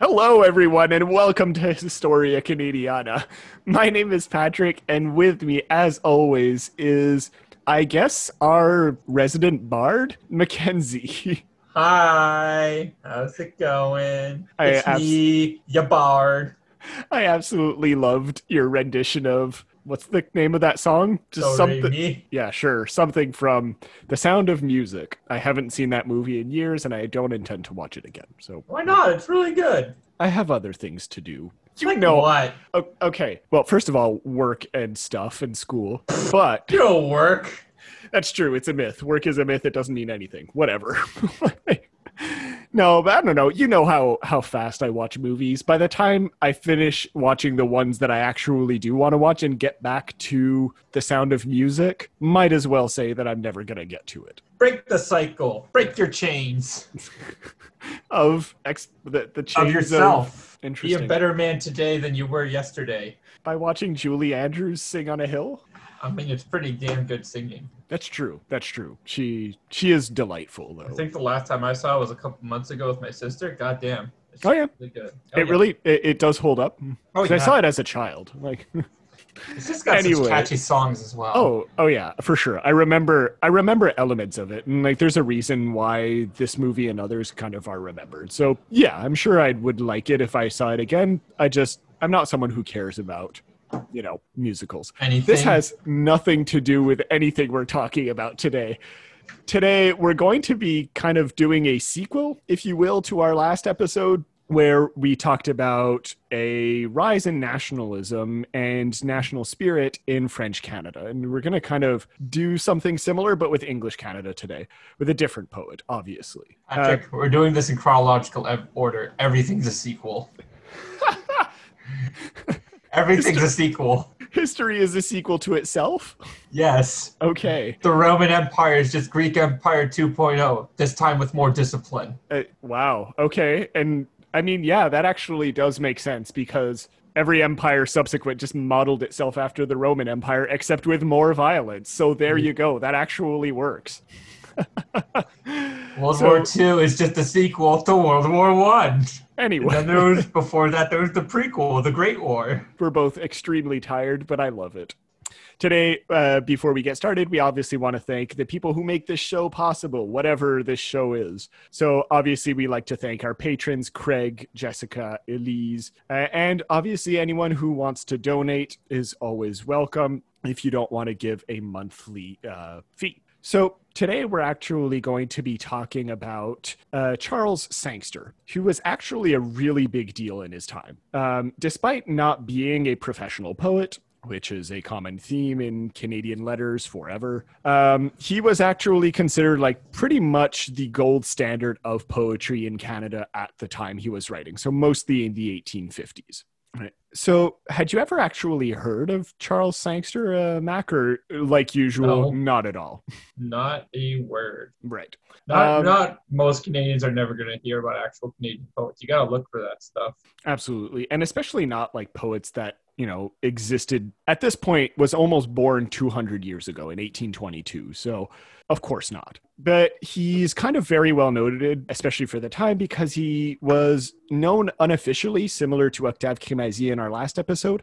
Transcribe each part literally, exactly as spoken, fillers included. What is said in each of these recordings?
Hello, everyone, and welcome to Historia Canadiana. My name is Patrick, and with me, as always, is, I guess, our resident bard, Mackenzie. Hi, how's it going? I It's abs- me, ya bard. I absolutely loved your rendition of, what's the name of that song? Just Do re something. mi. Yeah, sure. Something from The Sound of Music. I haven't seen that movie in years, and I don't intend to watch it again. So Why not? It's really good. I have other things to do. You Like know, what? o- okay. Well, first of all, work and stuff and school. But You don't work. that's true. It's a myth. Work is a myth. It doesn't mean anything. Whatever. No, but I don't know. You know how how fast I watch movies. By the time I finish watching the ones that I actually do want to watch and get back to The Sound of Music, might as well say that I'm never going to get to it. Break the cycle. Break your chains Of ex- the the of chains yourself. Be a interesting. better man today than you were yesterday. By watching Julie Andrews sing on a hill. I mean, it's pretty damn good singing. That's true. That's true. She she is delightful though. I think the last time I saw it was a couple months ago with my sister. God damn. It's Oh, yeah. really good. Oh, It yeah. really it, it does hold up. Oh, 'Cause yeah. I saw it as a child. Like It's just got Anyway. such catchy songs as well. oh oh yeah, for sure. I remember I remember elements of it, and like there's a reason why this movie and others kind of are remembered. So yeah, I'm sure I would like it if I saw it again. I just I'm not someone who cares about, you know, musicals. Anything? This has nothing to do with anything we're talking about today. Today, we're going to be kind of doing a sequel, if you will, to our last episode, where we talked about a rise in nationalism and national spirit in French Canada. And we're going to kind of do something similar, but with English Canada today, with a different poet, obviously. Uh, Patrick, we're doing this in chronological ev- order. Everything's a sequel. Everything's a sequel. history is a sequel to itself? Yes. Okay. The Roman Empire is just Greek Empire 2.0, this time with more discipline. Uh, wow. Okay. And I mean, yeah, that actually does make sense because every empire subsequent just modeled itself after the Roman Empire, except with more violence. So there you go. That actually works. World So- War Two is just a sequel to World War One. And Anyway, then there was, before that, there was the prequel, the Great War. we're both extremely tired, but I love it. Today, uh, before we get started, we obviously want to thank the people who make this show possible, whatever this show is. So obviously, we like to thank our patrons, Craig, Jessica, Elise, uh, and obviously anyone who wants to donate is always welcome if you don't want to give a monthly uh, fee. So today we're actually going to be talking about uh, Charles Sangster, who was actually a really big deal in his time. Um, despite not being a professional poet, which is a common theme in Canadian letters forever, um, he was actually considered like pretty much the gold standard of poetry in Canada at the time he was writing. So mostly in the eighteen fifties. Right. So, had you ever actually heard of Charles Sangster, uh, Mac, or like usual, No. not at all? Not a word. Right. Not, Um, not most Canadians are never going to hear about actual Canadian poets. You got to look for that stuff. Absolutely. And especially not like poets that, you know, existed at this point, was almost born two hundred years ago in eighteen twenty-two. So, of course not. But he's kind of very well noted, especially for the time, because he was known unofficially, similar to Octave Crémazie in our last episode,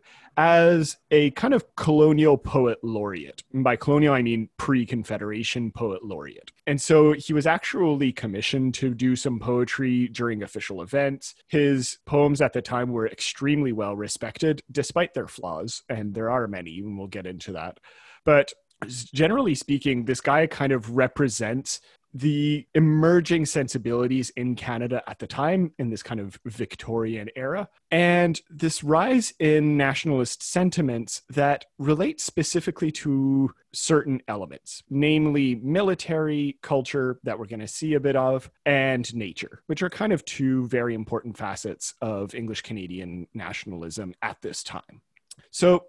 as a kind of colonial poet laureate. And by colonial, I mean pre-Confederation poet laureate. And so he was actually commissioned to do some poetry during official events. His poems at the time were extremely well respected, despite their flaws, and there are many, and we'll get into that. But generally speaking, this guy kind of represents the emerging sensibilities in Canada at the time in this kind of Victorian era, and this rise in nationalist sentiments that relate specifically to certain elements, namely military culture that we're going to see a bit of, and nature, which are kind of two very important facets of English Canadian nationalism at this time. So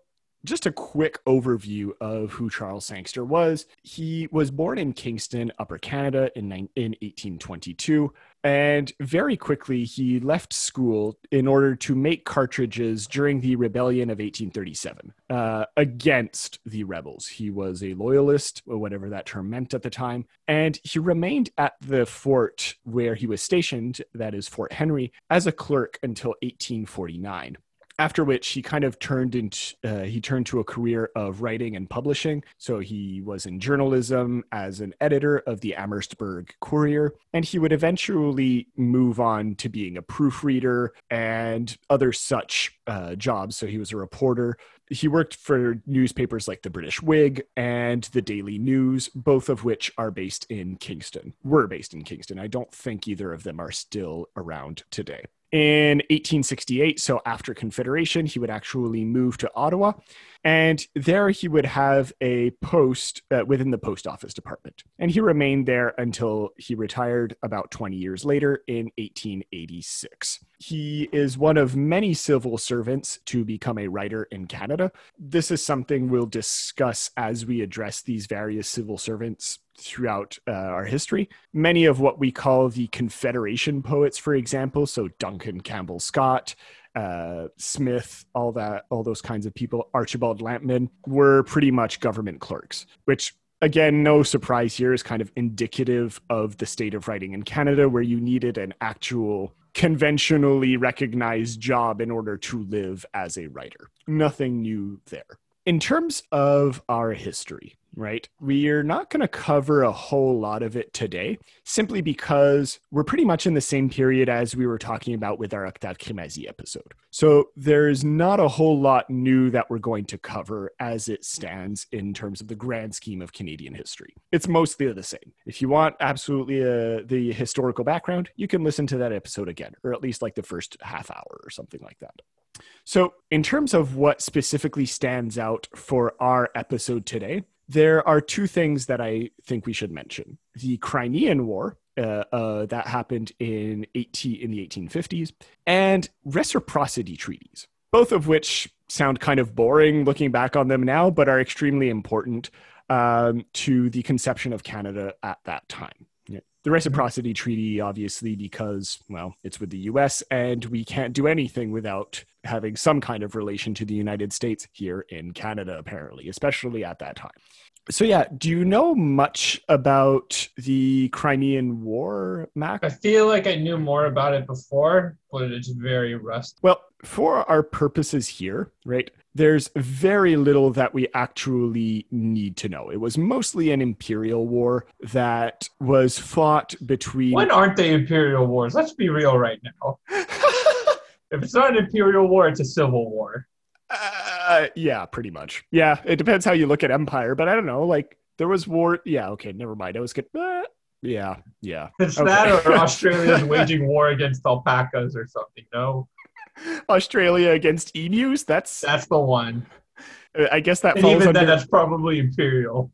just a quick overview of who Charles Sangster was. He was born in Kingston, Upper Canada in, in eighteen twenty-two. And very quickly, he left school in order to make cartridges during the rebellion of eighteen thirty-seven uh, against the rebels. He was a loyalist, or whatever that term meant at the time. And he remained at the fort where he was stationed, that is Fort Henry, as a clerk until eighteen forty-nine. After which he kind of turned into, uh, he turned to a career of writing and publishing. So he was in journalism as an editor of the Amherstburg Courier, and he would eventually move on to being a proofreader and other such uh, jobs. So he was a reporter. He worked for newspapers like the British Whig and the Daily News, both of which are based in Kingston, were based in Kingston. I don't think either of them are still around today. In eighteen sixty-eight, so after Confederation, he would actually move to Ottawa, and there he would have a post uh, within the post office department. And he remained there until he retired about twenty years later in eighteen eighty-six. He is one of many civil servants to become a writer in Canada. This is something we'll discuss as we address these various civil servants throughout uh, our history. Many of what we call the Confederation poets, for example, so Duncan Campbell Scott, uh, Smith, all that, all those kinds of people, Archibald Lampman, were pretty much government clerks, which, again, no surprise here, is kind of indicative of the state of writing in Canada, where you needed an actual conventionally recognized job in order to live as a writer. Nothing new there. In terms of our history, right, we are not going to cover a whole lot of it today, simply because we're pretty much in the same period as we were talking about with our Octave Crémazie episode. So there's not a whole lot new that we're going to cover as it stands in terms of the grand scheme of Canadian history. It's mostly the same. If you want absolutely uh, the historical background, you can listen to that episode again, or at least like the first half hour or something like that. So in terms of what specifically stands out for our episode today, there are two things that I think we should mention. The Crimean War, uh, uh, that happened in, eighteen, in the eighteen fifties, and reciprocity treaties, both of which sound kind of boring looking back on them now, but are extremely important um, to the conception of Canada at that time. Yeah. The reciprocity treaty, obviously, because, well, it's with the U S, and we can't do anything without having some kind of relation to the United States here in Canada, apparently, especially at that time. So yeah, do you know much about the Crimean War, Mac? I feel like I knew more about it before, but it's very rusty. Well, for our purposes here, right, there's very little that we actually need to know. It was mostly an imperial war that was fought between... When aren't they imperial wars? Let's be real right now. If it's not an imperial war, it's a civil war. Uh, yeah, pretty much. Yeah, it depends how you look at empire, but I don't know, like, there was war... Yeah, okay, never mind. I was good. Uh, yeah, yeah. It's okay. that or Australia's waging war against alpacas or something, no? Australia against emus? That's... That's the one. I guess that and falls even under... then, that's probably imperial.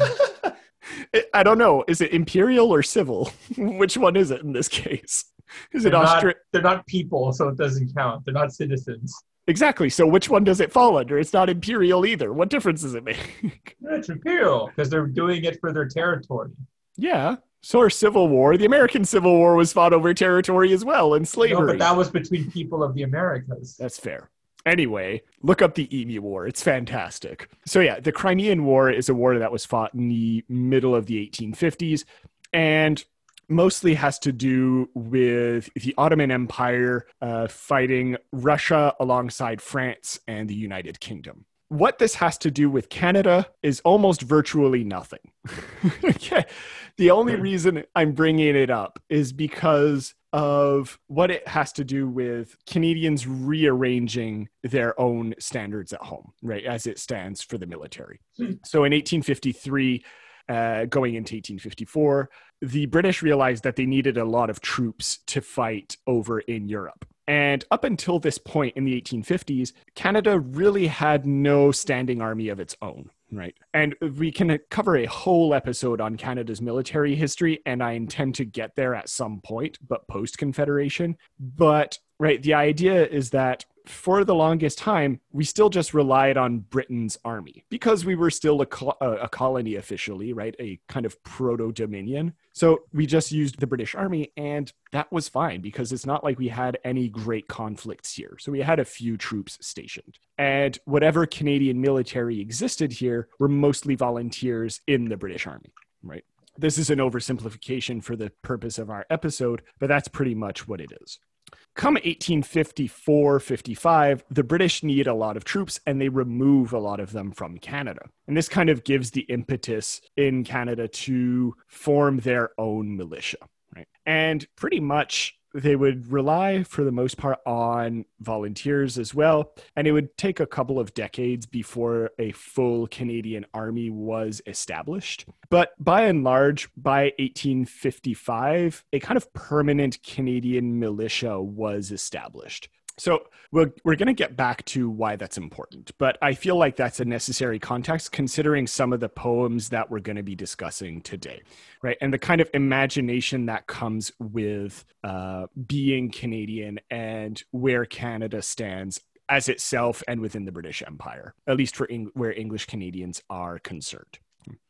I don't know. Is it imperial or civil? Which one is it in this case? Is they're it Australia? They're not people, so it doesn't count. They're not citizens. Exactly. So which one does it fall under? It's not imperial either. What difference does it make? It's imperial because they're doing it for their territory. Yeah. So our Civil War, the American Civil War, was fought over territory as well, and slavery. No, but that was between people of the Americas. That's fair. Anyway, look up the Emu War. It's fantastic. So yeah, the Crimean War is a war that was fought in the middle of the eighteen fifties, and mostly has to do with the Ottoman Empire uh, fighting Russia alongside France and the United Kingdom. What this has to do with Canada is almost virtually nothing. Okay. The only reason I'm bringing it up is because of what it has to do with Canadians rearranging their own standards at home, right, as it stands for the military. So in eighteen fifty-three, uh, going into eighteen fifty-four, the British realized that they needed a lot of troops to fight over in Europe. And up until this point in the eighteen fifties, Canada really had no standing army of its own, right? And we can cover a whole episode on Canada's military history, and I intend to get there at some point, but post-Confederation. But, right, the idea is that for the longest time, we still just relied on Britain's army because we were still a, col- a colony officially, right? A kind of proto-dominion. So we just used the British army, and that was fine because it's not like we had any great conflicts here. So we had a few troops stationed. And whatever Canadian military existed here were mostly volunteers in the British army, right? This is an oversimplification for the purpose of our episode, but that's pretty much what it is. Come eighteen fifty-four fifty-five, the British need a lot of troops and they remove a lot of them from Canada. And this kind of gives the impetus in Canada to form their own militia, right? And pretty much they would rely for the most part on volunteers as well. And it would take a couple of decades before a full Canadian army was established. But by and large, by eighteen fifty-five, a kind of permanent Canadian militia was established. So we're, we're going to get back to why that's important, but I feel like that's a necessary context considering some of the poems that we're going to be discussing today, right? And the kind of imagination that comes with uh, being Canadian and where Canada stands as itself and within the British Empire, at least for Eng- where English Canadians are concerned.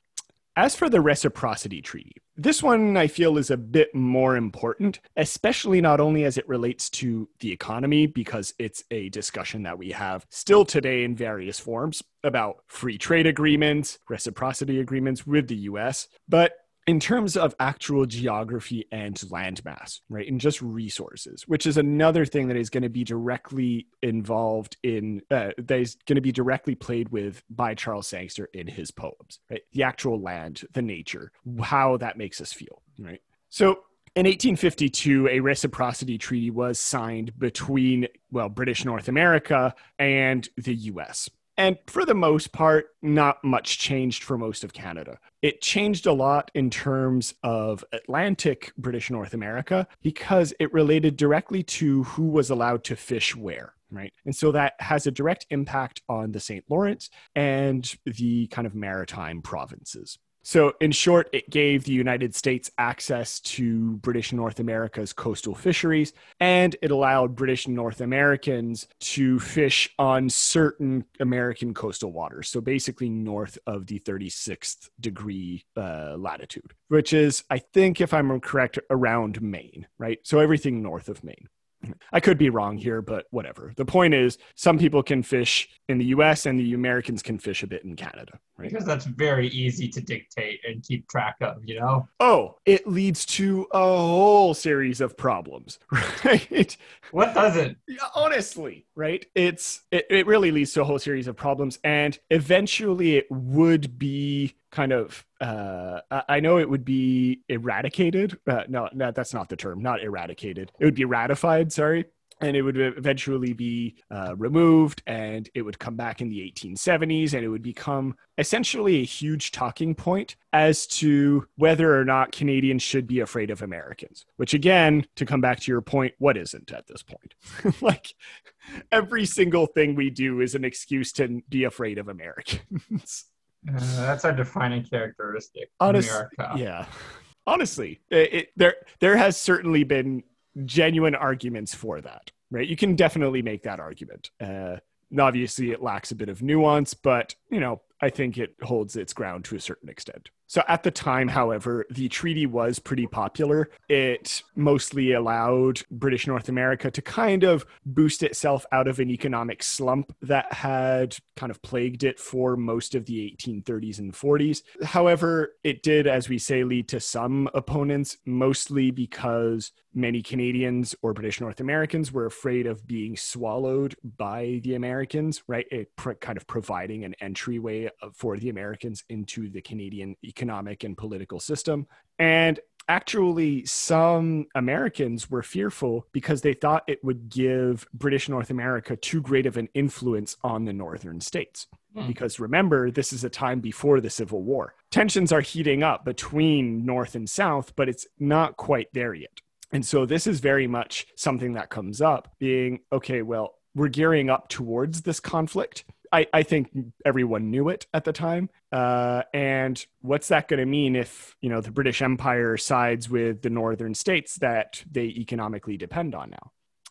As for the Reciprocity Treaty, this one I feel is a bit more important, especially not only as it relates to the economy, because it's a discussion that we have still today in various forms about free trade agreements, reciprocity agreements with the U S, but in terms of actual geography and landmass, right, and just resources, which is another thing that is going to be directly involved in, uh, that is going to be directly played with by Charles Sangster in his poems, right? The actual land, the nature, how that makes us feel, right? So in eighteen fifty-two, a reciprocity treaty was signed between, well, British North America and the U S. And for the most part, not much changed for most of Canada. It changed a lot in terms of Atlantic British North America because it related directly to who was allowed to fish where, right? And so that has a direct impact on the Saint Lawrence and the kind of maritime provinces. So in short, it gave the United States access to British North America's coastal fisheries, and it allowed British North Americans to fish on certain American coastal waters. So basically north of the thirty-sixth degree uh, latitude, which is, I think, if I'm correct, around Maine, right? So everything north of Maine. I could be wrong here, but whatever. The point is, some people can fish in the U S and the Americans can fish a bit in Canada, right? Because that's very easy to dictate and keep track of, you know? Oh, it leads to a whole series of problems, right? What doesn't? Yeah, honestly, right? It's it, it really leads to a whole series of problems, and eventually it would be kind of uh I know it would be eradicated. Uh, no, no, that's not the term. Not eradicated. It would be ratified. Sorry. And it would eventually be uh, removed, and it would come back in the eighteen seventies, and it would become essentially a huge talking point as to whether or not Canadians should be afraid of Americans. Which, again, to come back to your point, what isn't at this point? Like, every single thing we do is an excuse to be afraid of Americans. Uh, that's our defining characteristic. Honest, America. Yeah. Honestly, it, it, there there has certainly been genuine arguments for that, right? You can definitely make that argument. Uh, and obviously, it lacks a bit of nuance, but, you know, I think it holds its ground to a certain extent. So at the time, however, the treaty was pretty popular. It mostly allowed British North America to kind of boost itself out of an economic slump that had kind of plagued it for most of the eighteen thirties and forties. However, it did, as we say, lead to some opponents, mostly because many Canadians or British North Americans were afraid of being swallowed by the Americans, right? It pr- kind of providing an entryway for the Americans into the Canadian economic and political system. And actually, some Americans were fearful because they thought it would give British North America too great of an influence on the northern states. Mm. Because remember, this is a time before the Civil War. Tensions are heating up between North and South, but it's not quite there yet. And so this is very much something that comes up being, okay, well, we're gearing up towards this conflict. I, I think everyone knew it at the time. Uh, and what's that going to mean if, you know, the British Empire sides with the northern states that they economically depend on now?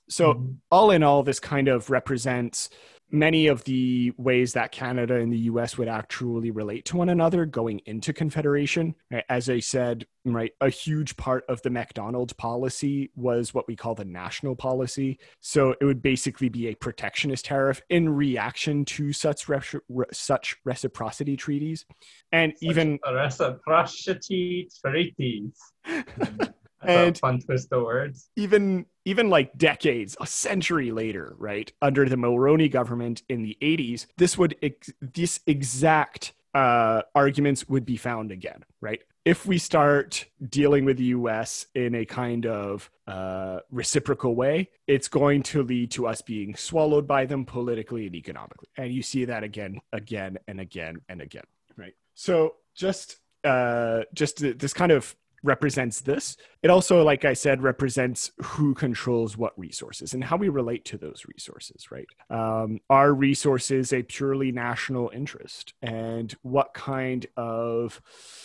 So Mhm. all in all, this kind of represents many of the ways that Canada and the U S would actually relate to one another going into Confederation. As I said, right, a huge part of the Macdonald policy was what we call the national policy. So it would basically be a protectionist tariff in reaction to such re- such reciprocity treaties, and Such even a reciprocity treaties. That's and a fun twist of words. even even like decades, a century later, right, under the Mulroney government in the eighties, this would ex- this exact uh, arguments would be found again, right? If we start dealing with the U S in a kind of uh, reciprocal way, it's going to lead to us being swallowed by them politically and economically. And you see that again, again, and again, and again, right? So just uh, just this kind of represents this. It also, like I said, represents who controls what resources and how we relate to those resources, right? Um, are resources a purely national interest? And what kind of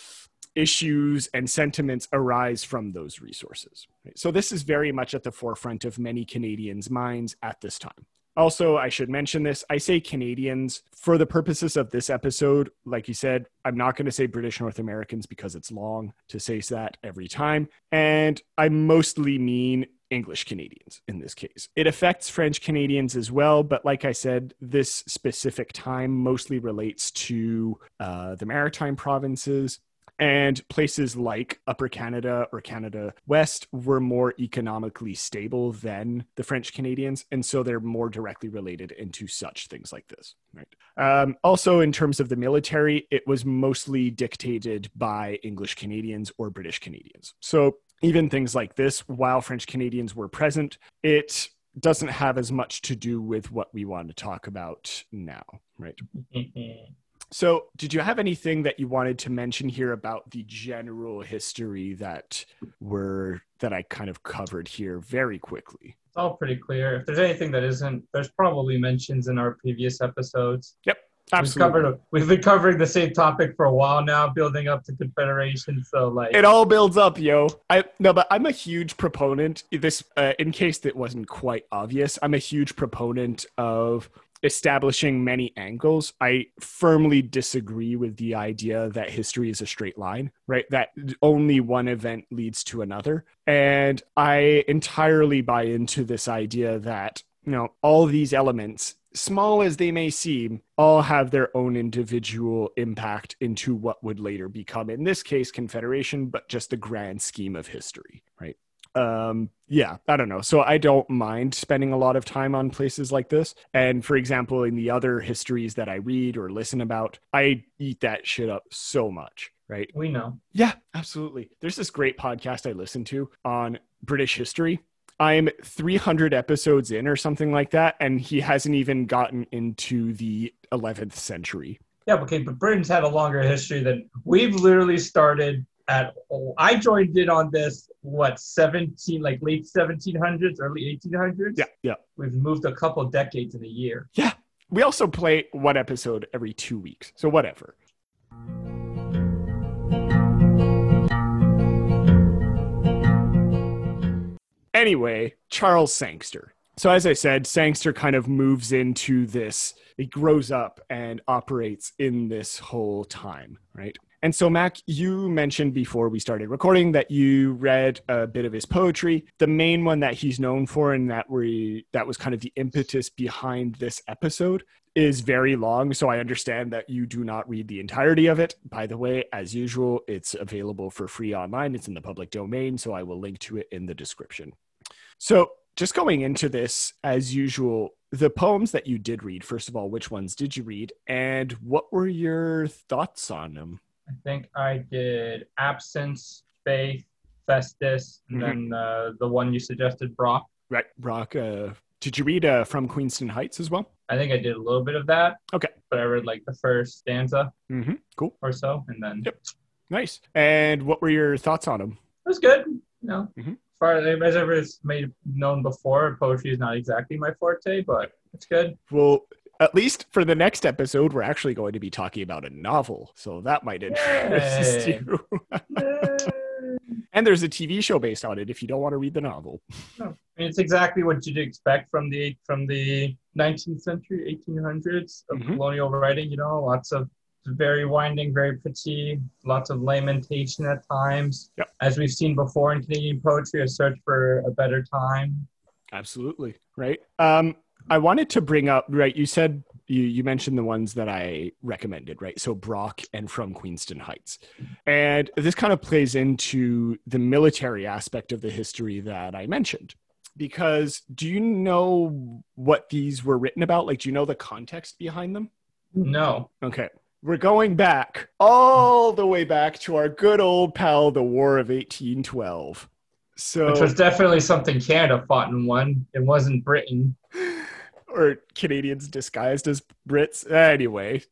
issues and sentiments arise from those resources? Right? So this is very much at the forefront of many Canadians' minds at this time. Also, I should mention this. I say Canadians for the purposes of this episode. Like you said, I'm not going to say British North Americans because it's long to say that every time. And I mostly mean English Canadians in this case. It affects French Canadians as well. But like I said, this specific time mostly relates to uh, the Maritime provinces. And places like Upper Canada or Canada West were more economically stable than the French Canadians. And so they're more directly related into such things like this. Right. Um, also, in terms of the military, it was mostly dictated by English Canadians or British Canadians. So even things like this, while French Canadians were present, it doesn't have as much to do with what we want to talk about now. Right. So did you have anything that you wanted to mention here about the general history that were that I kind of covered here very quickly? It's all pretty clear. If there's anything that isn't, there's probably mentions in our previous episodes. Yep, We've absolutely. covered. We've been covering the same topic for a while now, building up to Confederation. So like, It all builds up, yo. I no, but I'm a huge proponent. This, uh, in case that wasn't quite obvious, I'm a huge proponent of establishing many angles. I firmly disagree with the idea that history is a straight line, right? That only one event leads to another. And I entirely buy into this idea that, you know, all these elements, small as they may seem, all have their own individual impact into what would later become, in this case, Confederation, but just the grand scheme of history, right? Um, yeah, I don't know. So I don't mind spending a lot of time on places like this. And for example, in the other histories that I read or listen about, I eat that shit up so much, right? we know. Yeah, absolutely. There's this great podcast I listen to on British history. I'm three hundred episodes in or something like that, and he hasn't even gotten into the eleventh century. Yeah, okay, but Britain's had a longer history than we've literally started at. I joined in on this, what, seventeen, like late seventeen hundreds, early eighteen hundreds? Yeah, yeah. We've moved a couple decades in a year. Yeah. We also play one episode every two weeks, so whatever. Anyway, Charles Sangster. So as I said, Sangster kind of moves into this, it grows up and operates in this whole time, right? And so, Mac, you mentioned before we started recording that you read a bit of his poetry. The main one that he's known for, and that we that was kind of the impetus behind this episode, is very long. So I understand that you do not read the entirety of it. By the way, as usual, it's available for free online. It's in the public domain, so I will link to it in the description. So just going into this, as usual, the poems that you did read, first of all, which ones did you read, and what were your thoughts on them? I think I did Absence, Faith, Festus, and Mhm. then uh, the one you suggested, Brock. Right, Brock. Uh, did you read uh, From Queenston Heights as well? I think I did a little bit of that. Okay. But I read like the first stanza Mm-hmm. Cool. or so, and then Yep. Nice. And what were your thoughts on them? it was good. You know, Mhm. as far as ever made known before, poetry is not exactly my forte, but it's good. Well, at least for the next episode, we're actually going to be talking about a novel, so that might interest Yay. you. And there's a T V show based on it if you don't want to read the novel. No. I mean, it's exactly what you'd expect from the from the nineteenth century, eighteen hundreds of mm-hmm. colonial writing. You know, lots of very winding, very pretty, lots of lamentation at times. Yep. As we've seen before in Canadian poetry, a search for a better time. Absolutely. Right. Um, I wanted to bring up, right, you said, you, you mentioned the ones that I recommended, right? So Brock and From Queenston Heights. And this kind of plays into the military aspect of the history that I mentioned. Because do you know what these were written about? Like, do you know the context behind them? No. Okay. We're going back all the way back to our good old pal, the War of eighteen twelve. So, which was definitely something Canada fought and won. It wasn't Britain. Or Canadians disguised as Brits. Anyway.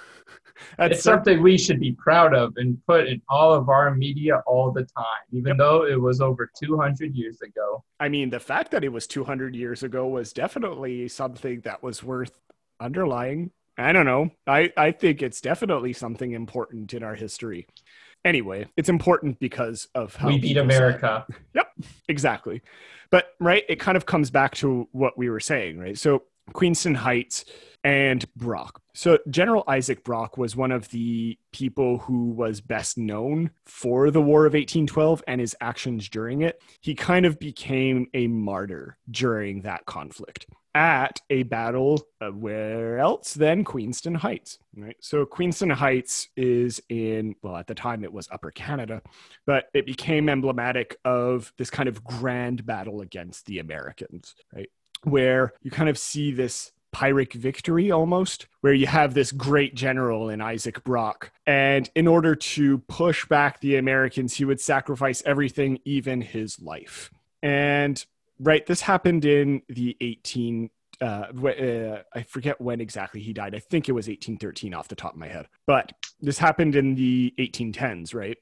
That's it's something we should be proud of and put in all of our media all the time, even yep. though it was over two hundred years ago. I mean, the fact that it was two hundred years ago was definitely something that was worth underlying. I don't know. I, I think it's definitely something important in our history. Anyway, it's important because of how we beat America. Yep, exactly. But, right, it kind of comes back to what we were saying, right? So Queenston Heights and Brock. So General Isaac Brock was one of the people who was best known for the War of eighteen twelve and his actions during it. He kind of became a martyr during that conflict at a battle uh, where else than Queenston Heights, right? So Queenston Heights is in, well, at the time it was Upper Canada, but it became emblematic of this kind of grand battle against the Americans, right? Where you kind of see this Pyrrhic victory almost, where you have this great general in Isaac Brock. And in order to push back the Americans, he would sacrifice everything, even his life. And right, this happened in the eighteen, uh, uh, I forget when exactly he died. I think it was eighteen thirteen off the top of my head. But this happened in the eighteen tens, right?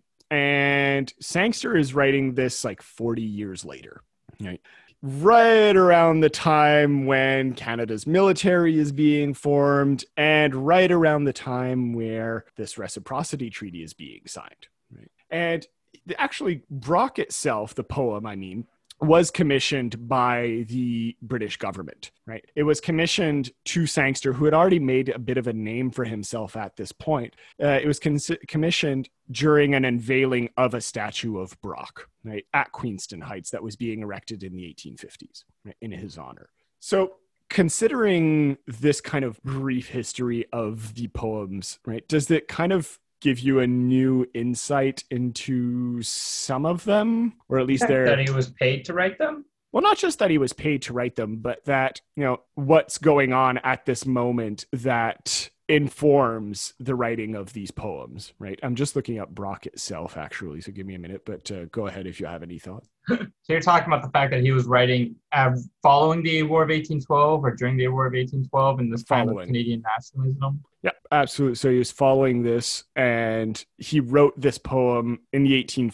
And Sangster is writing this like forty years later, right? Right around the time when Canada's military is being formed and right around the time where this reciprocity treaty is being signed. Right? And actually, Brock itself, the poem, I mean, was commissioned by the British government, right? It was commissioned to Sangster, who had already made a bit of a name for himself at this point. Uh, it was con- commissioned during an unveiling of a statue of Brock, right, at Queenston Heights that was being erected in the eighteen fifties, right, in his honor. So considering this kind of brief history of the poems, right, does it kind of give you a new insight into some of them, or at least they're that he was paid to write them? Well, not just that he was paid to write them, but that, you know, what's going on at this moment that informs the writing of these poems, right? I'm just looking up Brock itself, actually, so give me a minute, but uh, go ahead if you have any thought. So you're talking about the fact that he was writing uh, following the War of eighteen twelve or during the War of eighteen twelve in this time of Canadian nationalism? Yeah, absolutely. So he was following this, and he wrote this poem in the eighteen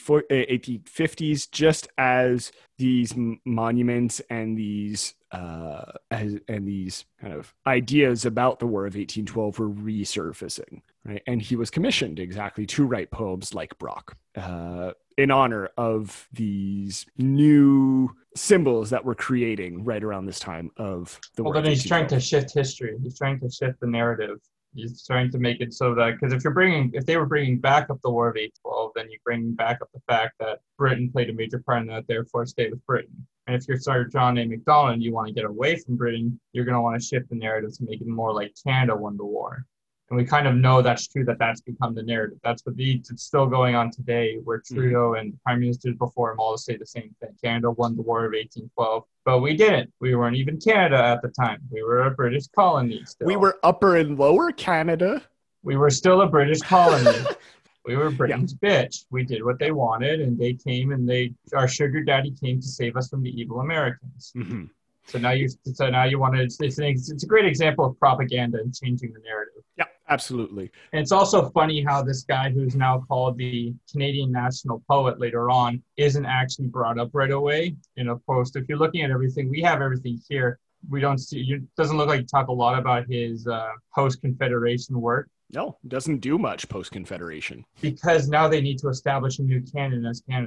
fifties just as these monuments and these uh, as, and these kind of ideas about the War of eighteen twelve were resurfacing, right? And he was commissioned exactly to write poems like Brock uh, in honor of these new symbols that we're creating right around this time of the well, War. Well, then he's trying to shift history. He's trying to shift the narrative. He's trying to make it so that, because if you're bringing, if they were bringing back up the War of eighteen twelve, then you bring back up the fact that Britain played a major part in that, therefore stay with Britain. And if you're Sir John A. Macdonald and you want to get away from Britain, you're going to want to shift the narrative to make it more like Canada won the war. And we kind of know that's true, that that's become the narrative. That's what the, it's still going on today, where Trudeau and prime ministers before him all say the same thing. Canada won the War of eighteen twelve, but we didn't. We weren't even Canada at the time. We were a British colony still. We were Upper and Lower Canada. We were still a British colony. We were Britain's yeah. bitch. We did what they wanted, and they came and they, our sugar daddy came to save us from the evil Americans. Mm-hmm. So now you, so now you want to. It's, it's, an, it's a great example of propaganda and changing the narrative. Yeah, absolutely. And it's also funny how this guy, who's now called the Canadian national poet later on, isn't actually brought up right away in a post. If you're looking at everything, we have everything here. We don't see. It doesn't look like you talk a lot about his uh, post-Confederation work. No, doesn't do much post-Confederation. Because now they need to establish a new canon as Canada.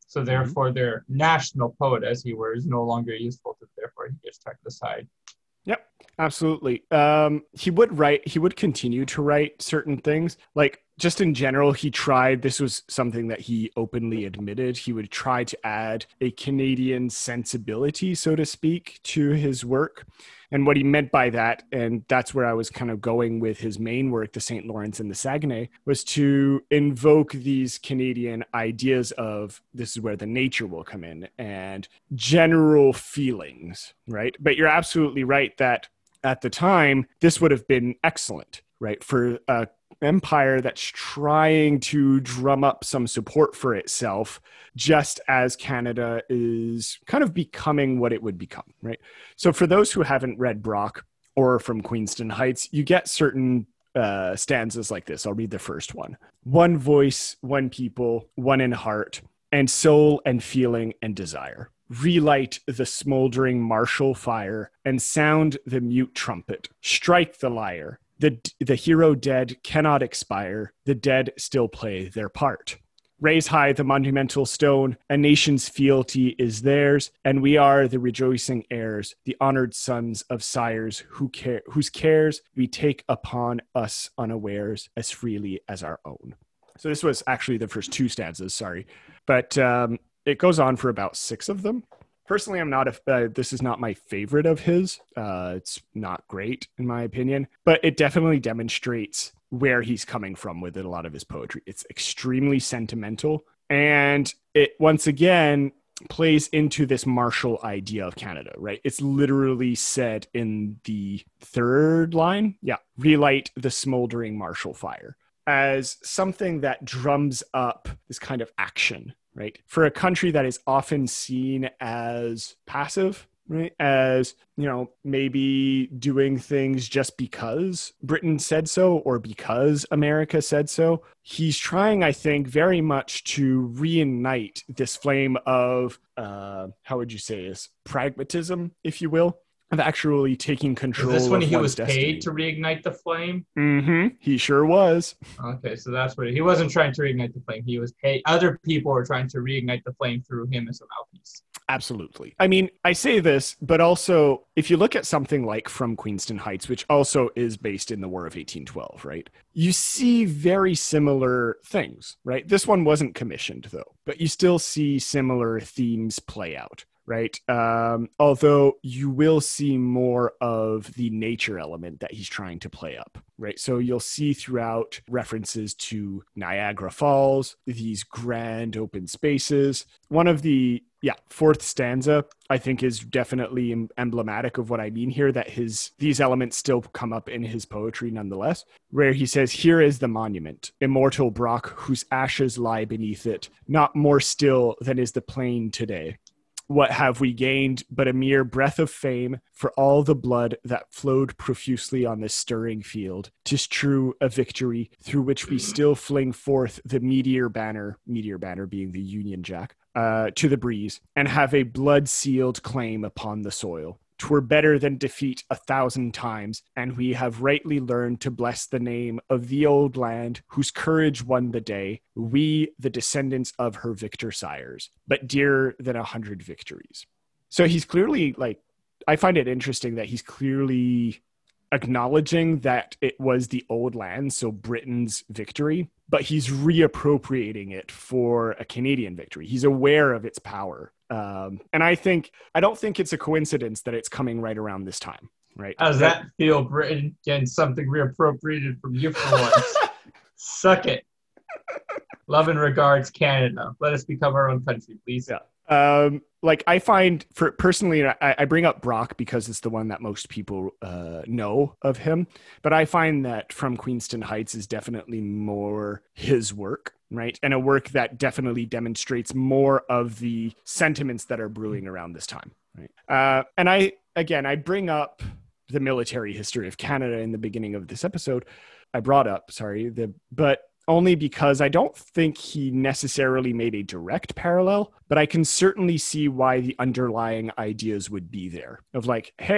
So therefore, mm-hmm. their national poet, as he were, is no longer useful. To therefore, he gets tucked aside. Yep, absolutely. Um, he would write, he would continue to write certain things. Like, just in general, he tried, this was something that he openly admitted, he would try to add a Canadian sensibility, so to speak, to his work. And what he meant by that, and that's where I was kind of going with his main work, the Saint Lawrence and the Saguenay, was to invoke these Canadian ideas of this is where the nature will come in and general feelings, right? But you're absolutely right that at the time, this would have been excellent, right? For a empire that's trying to drum up some support for itself, just as Canada is kind of becoming what it would become, right? So for those who haven't read Brock or from Queenston Heights, you get certain uh, stanzas like this. I'll read the first one. One voice, one people, one in heart, and soul and feeling and desire. Relight the smoldering martial fire and sound the mute trumpet. Strike the lyre. The, the hero dead cannot expire. The dead still play their part. Raise high the monumental stone. A nation's fealty is theirs, and we are the rejoicing heirs, the honored sons of sires who care, whose cares we take upon us unawares as freely as our own. So this was actually the first two stanzas, sorry. But um, it goes on for about six of them. Personally, I'm not a, uh, this is not my favorite of his. Uh, it's not great in my opinion, but it definitely demonstrates where he's coming from with it, a lot of his poetry. It's extremely sentimental, and it once again plays into this martial idea of Canada, right? It's literally said in the third line. Yeah. Relight the smoldering martial fire as something that drums up this kind of action, right? For a country that is often seen as passive, right? As, you know, maybe doing things just because Britain said so or because America said so. He's trying, I think, very much to reignite this flame of, uh, how would you say this? Pragmatism, if you will, of actually taking control. Is this when of he one's was destiny. paid to reignite the flame? Mm-hmm. He sure was. Okay, so that's what he wasn't trying to reignite the flame. He was paid. Other people were trying to reignite the flame through him as a mouthpiece. Absolutely. I mean, I say this, but also if you look at something like From Queenston Heights, which also is based in the War of eighteen twelve, right? You see very similar things, right? This one wasn't commissioned though, but you still see similar themes play out. Right. Um, although you will see more of the nature element that he's trying to play up. Right. So you'll see throughout references to Niagara Falls, these grand open spaces. One of the yeah, fourth stanza, I think, is definitely emblematic of what I mean here, that his these elements still come up in his poetry nonetheless, where he says, here is the monument, immortal Brock, whose ashes lie beneath it, not more still than is the plain today. What have we gained but a mere breath of fame for all the blood that flowed profusely on this stirring field? 'Tis true, a victory through which we still fling forth the meteor banner, meteor banner being the Union Jack, uh, to the breeze, and have a blood-sealed claim upon the soil. 'Twere better than defeat a thousand times, and we have rightly learned to bless the name of the old land whose courage won the day, we the descendants of her victor sires, but dearer than a hundred victories. So he's clearly, like, I find it interesting that he's clearly acknowledging that it was the old land, so Britain's victory, but he's reappropriating it for a Canadian victory. He's aware of its power. Um, and I think, I don't think it's a coincidence that it's coming right around this time, right? How does that feel, Britain, getting something reappropriated from you for once? Suck it. Love and regards, Canada. Let us become our own country, please. Yeah. Um, like I find, for personally, I, I bring up Brock because it's the one that most people uh, know of him. But I find that From Queenston Heights is definitely more his work, right? And a work that definitely demonstrates more of the sentiments that are brewing around this time, right? Uh, and I, again, I bring up the military history of Canada in the beginning of this episode. I brought up, sorry, the but. Only because I don't think he necessarily made a direct parallel, but I can certainly see why the underlying ideas would be there of like, hey,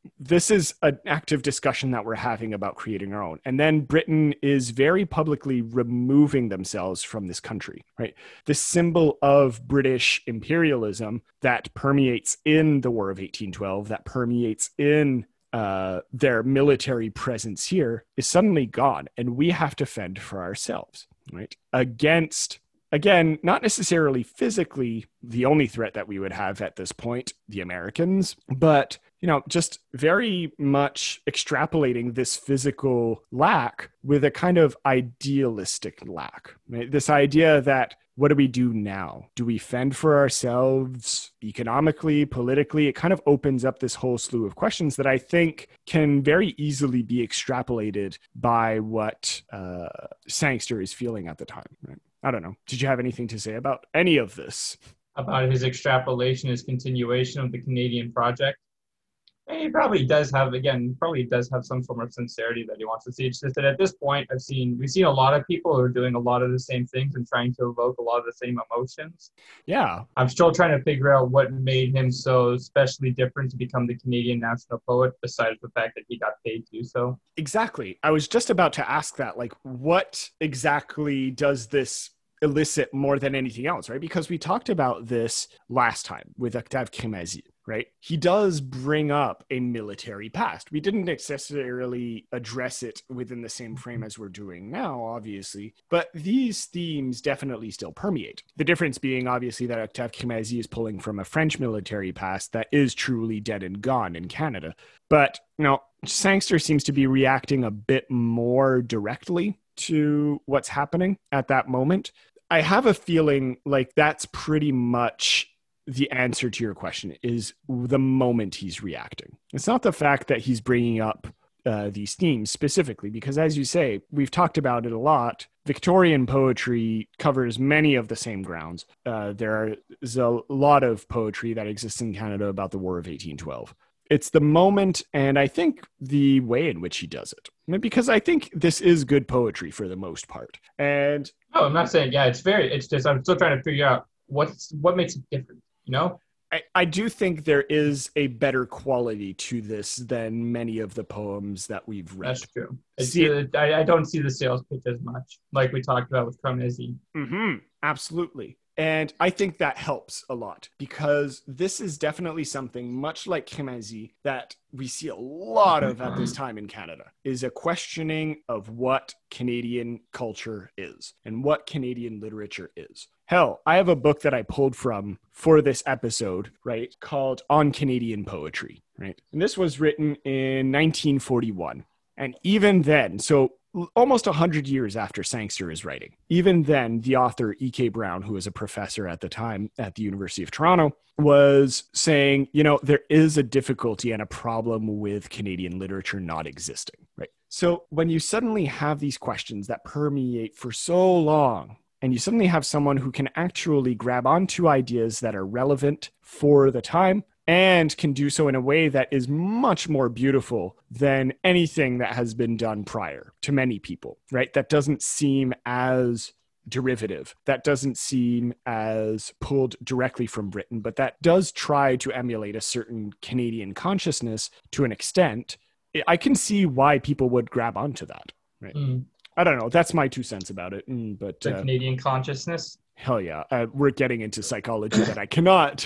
this is an active discussion that we're having about creating our own. And then Britain is very publicly removing themselves from this country, right? The symbol of British imperialism that permeates in the War of eighteen twelve, that permeates in uh, their military presence here, is suddenly gone. And we have to fend for ourselves, right? Against, again, not necessarily physically the only threat that we would have at this point, the Americans, but you know, just very much extrapolating this physical lack with a kind of idealistic lack, right? This idea that what do we do now? Do we fend for ourselves economically, politically? It kind of opens up this whole slew of questions that I think can very easily be extrapolated by what uh, Sangster is feeling at the time, right? I don't know. Did you have anything to say about any of this? About his extrapolation, his continuation of the Canadian project? And he probably does have, again, probably does have some form of sincerity that he wants to see. It's just that at this point, I've seen, we've seen a lot of people who are doing a lot of the same things and trying to evoke a lot of the same emotions. Yeah. I'm still trying to figure out what made him so especially different to become the Canadian national poet, besides the fact that he got paid to do so. Exactly. I was just about to ask that, like, what exactly does this elicit more than anything else, right? Because we talked about this last time with Octave Crémazie, right? He does bring up a military past. We didn't necessarily address it within the same frame as we're doing now, obviously, but these themes definitely still permeate. The difference being, obviously, that Octave Crémazie is pulling from a French military past that is truly dead and gone in Canada. But, you know, Sangster seems to be reacting a bit more directly to what's happening at that moment. I have a feeling like that's pretty much the answer to your question, is the moment he's reacting. It's not the fact that he's bringing up uh, these themes specifically, because as you say, we've talked about it a lot. Victorian poetry covers many of the same grounds. Uh, there is a lot of poetry that exists in Canada about the War of eighteen twelve. It's the moment, and I think the way in which he does it, because I think this is good poetry for the most part. And no, I'm not saying, yeah, it's very, it's just, I'm still trying to figure out what's, what makes it different, you know? I, I do think there is a better quality to this than many of the poems that we've read. That's true. It's, see, uh, I, I don't see the sales pitch as much, like we talked about with Crémazie. Mm-hmm, absolutely. And I think that helps a lot, because this is definitely something, much like Crémazie, that we see a lot of at this time in Canada, is a questioning of what Canadian culture is and what Canadian literature is. Hell, I have a book that I pulled from for this episode, right, called On Canadian Poetry, right? And this was written in nineteen forty-one. And even then, so almost one hundred years after Sangster is writing, even then, the author E K. Brown, who was a professor at the time at the University of Toronto, was saying, you know, there is a difficulty and a problem with Canadian literature not existing, right? So when you suddenly have these questions that permeate for so long, and you suddenly have someone who can actually grab onto ideas that are relevant for the time, and can do so in a way that is much more beautiful than anything that has been done prior to many people, right? That doesn't seem as derivative, that doesn't seem as pulled directly from Britain, but that does try to emulate a certain Canadian consciousness to an extent. I can see why people would grab onto that, right? Mm. I don't know. That's my two cents about it. Mm, but the uh, Canadian consciousness. Hell yeah. Uh, we're getting into psychology that I cannot.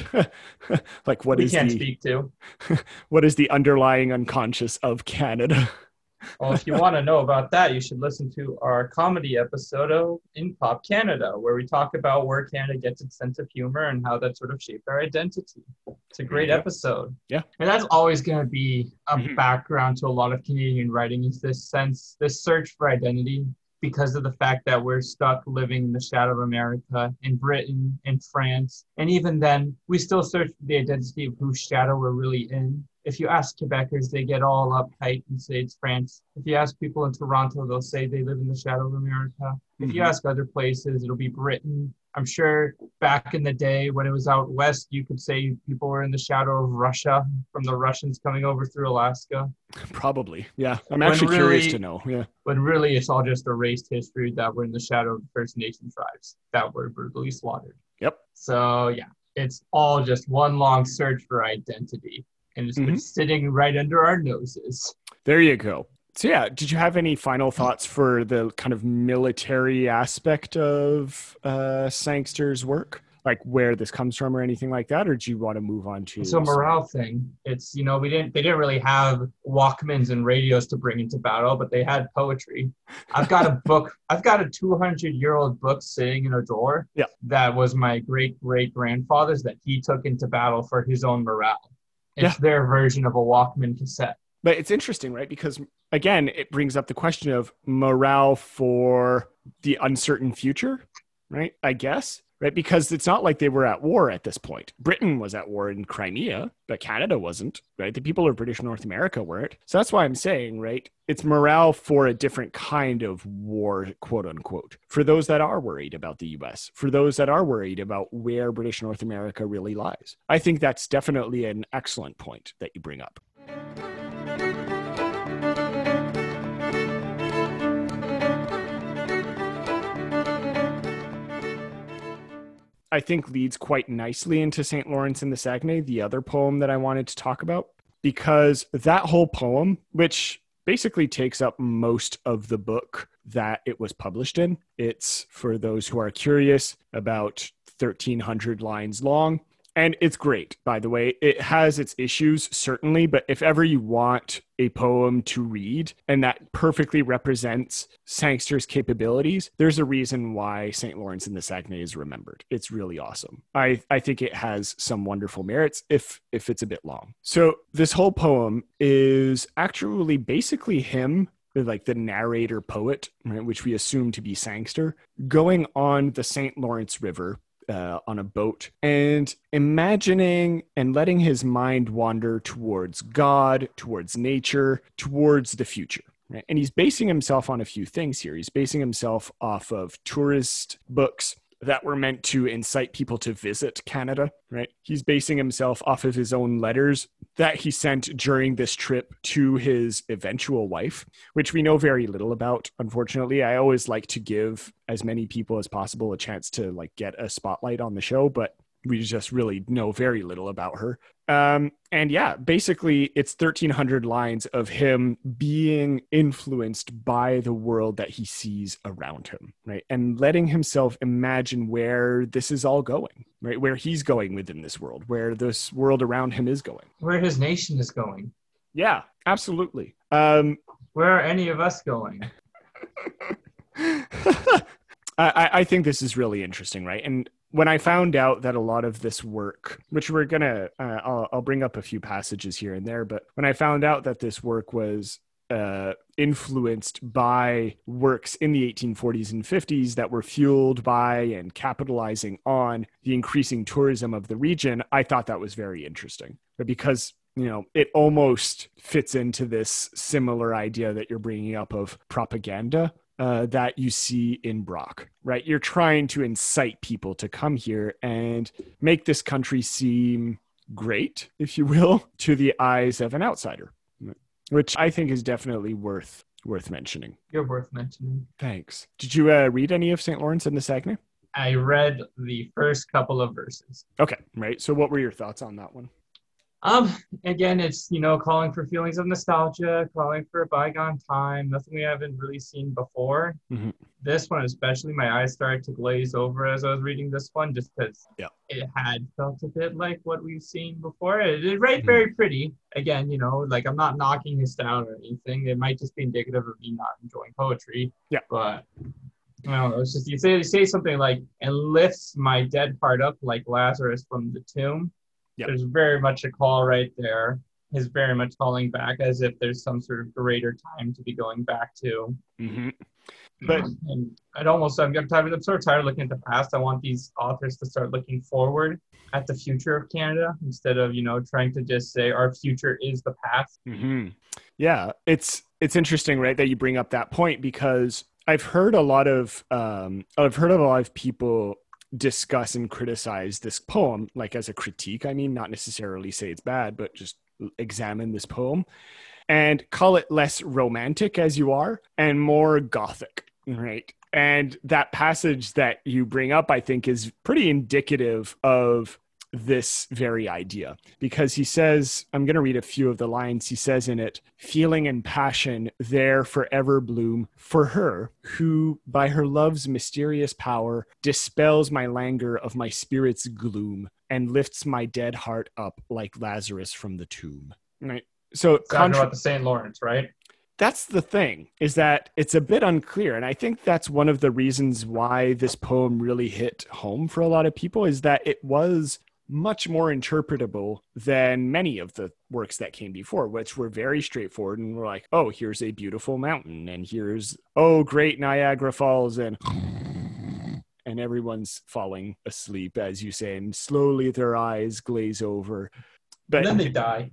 Like, what we is can't the, speak to. What is the underlying unconscious of Canada? Well, if you want to know about that, you should listen to our comedy episode of In Pop Canada, where we talk about where Canada gets its sense of humor and how that sort of shaped our identity. It's a great yeah. episode. Yeah. And that's always going to be a mm-hmm. background to a lot of Canadian writing, is this sense, this search for identity, because of the fact that we're stuck living in the shadow of America, in Britain, in France. And even then, we still search for the identity of whose shadow we're really in. If you ask Quebecers, they get all uptight and say it's France. If you ask people in Toronto, they'll say they live in the shadow of America. Mm-hmm. If you ask other places, it'll be Britain. I'm sure back in the day when it was out west, you could say people were in the shadow of Russia from the Russians coming over through Alaska. Probably, yeah. I'm actually really, curious to know, yeah. But really, it's all just erased history that we're in the shadow of the First Nation tribes that were brutally slaughtered. Yep. So, yeah, it's all just one long search for identity. and it's Mhm. been sitting right under our noses. There you go. So yeah, did you have any final thoughts for the kind of military aspect of uh, Sangster's work? Like where this comes from or anything like that? Or do you want to move on to It's a some- morale thing. It's, you know, we didn't they didn't really have Walkmans and radios to bring into battle, but they had poetry. I've got a book, I've got a two hundred year old book sitting in a drawer. Yeah. That was my great great grandfather's that he took into battle for his own morale. It's Yeah. their version of a Walkman cassette. But it's interesting, right? Because again, it brings up the question of morale for the uncertain future, right? I guess, right? Because it's not like they were at war at this point. Britain was at war in Crimea, but Canada wasn't, right? The people of British North America weren't. So that's why I'm saying, right? It's morale for a different kind of war, quote unquote, for those that are worried about the U S, for those that are worried about where British North America really lies. I think that's definitely an excellent point that you bring up. I think leads quite nicely into Saint Lawrence and the Saguenay, the other poem that I wanted to talk about, because that whole poem, which basically takes up most of the book that it was published in, it's, for those who are curious, about thirteen hundred lines long. And it's great, by the way. It has its issues, certainly, but if ever you want a poem to read and that perfectly represents Sangster's capabilities, there's a reason why Saint Lawrence and the Saguenay is remembered. It's really awesome. I, I think it has some wonderful merits if if it's a bit long. So this whole poem is actually basically him, like the narrator poet, right, which we assume to be Sangster, going on the Saint Lawrence River Uh, on a boat and imagining and letting his mind wander towards God, towards nature, towards the future. Right? And he's basing himself on a few things here. He's basing himself off of tourist books that were meant to incite people to visit Canada, right? He's basing himself off of his own letters that he sent during this trip to his eventual wife, which we know very little about, unfortunately. I always like to give as many people as possible a chance to like get a spotlight on the show, but we just really know very little about her. Um, and yeah, basically it's thirteen hundred lines of him being influenced by the world that he sees around him, right? And letting himself imagine where this is all going, right? Where he's going within this world, where this world around him is going. Where his nation is going. Yeah, absolutely. Um, Where are any of us going? I, I think this is really interesting, right? And when I found out that a lot of this work, which we're going to, uh, I'll, I'll bring up a few passages here and there, but when I found out that this work was uh, influenced by works in the eighteen forties and fifties that were fueled by and capitalizing on the increasing tourism of the region, I thought that was very interesting. But because, you know, it almost fits into this similar idea that you're bringing up of propaganda uh, that you see in Brock, right? You're trying to incite people to come here and make this country seem great, if you will, to the eyes of an outsider, which I think is definitely worth worth mentioning. You're worth mentioning. Thanks. Did you uh, read any of Saint Lawrence and the Saguenay? I read the first couple of verses. Okay, right. So what were your thoughts on that one? Um, again, it's, you know, calling for feelings of nostalgia, calling for a bygone time, nothing we haven't really seen before. Mm-hmm. This one especially, my eyes started to glaze over as I was reading this one, just because yeah. it had felt a bit like what we've seen before. It is right, very pretty. Again, you know, like I'm not knocking his style or anything. It might just be indicative of me not enjoying poetry. Yeah. But I don't know, it's just, you say, you say something like, and lifts my dead heart up like Lazarus from the tomb. Yep. There's very much a call right there. He's very much calling back as if there's some sort of greater time to be going back to. Mm-hmm. But and I'd almost, I'm, I'm, tired, I'm sort of tired of looking at the past. I want these authors to start looking forward at the future of Canada instead of, you know, trying to just say our future is the past. Mm-hmm. Yeah, it's it's interesting, right, that you bring up that point, because I've heard a lot of um, I've heard of a lot of people discuss and criticize this poem, like as a critique. I mean, not necessarily say it's bad, but just examine this poem and call it less romantic as you are and more gothic, right? And that passage that you bring up, I think, is pretty indicative of this very idea, because he says, I'm going to read a few of the lines he says in it: feeling and passion there forever bloom for her who by her love's mysterious power dispels my languor of my spirit's gloom and lifts my dead heart up like Lazarus from the tomb. Right. So It's talking contra- about the Saint Lawrence, right? that's the thing, is that it's a bit unclear. And I think that's one of the reasons why this poem really hit home for a lot of people, is that it was much more interpretable than many of the works that came before, which were very straightforward and were like, oh, here's a beautiful mountain, and here's, oh, great Niagara Falls, and and everyone's falling asleep, as you say, and slowly their eyes glaze over. But And then they die.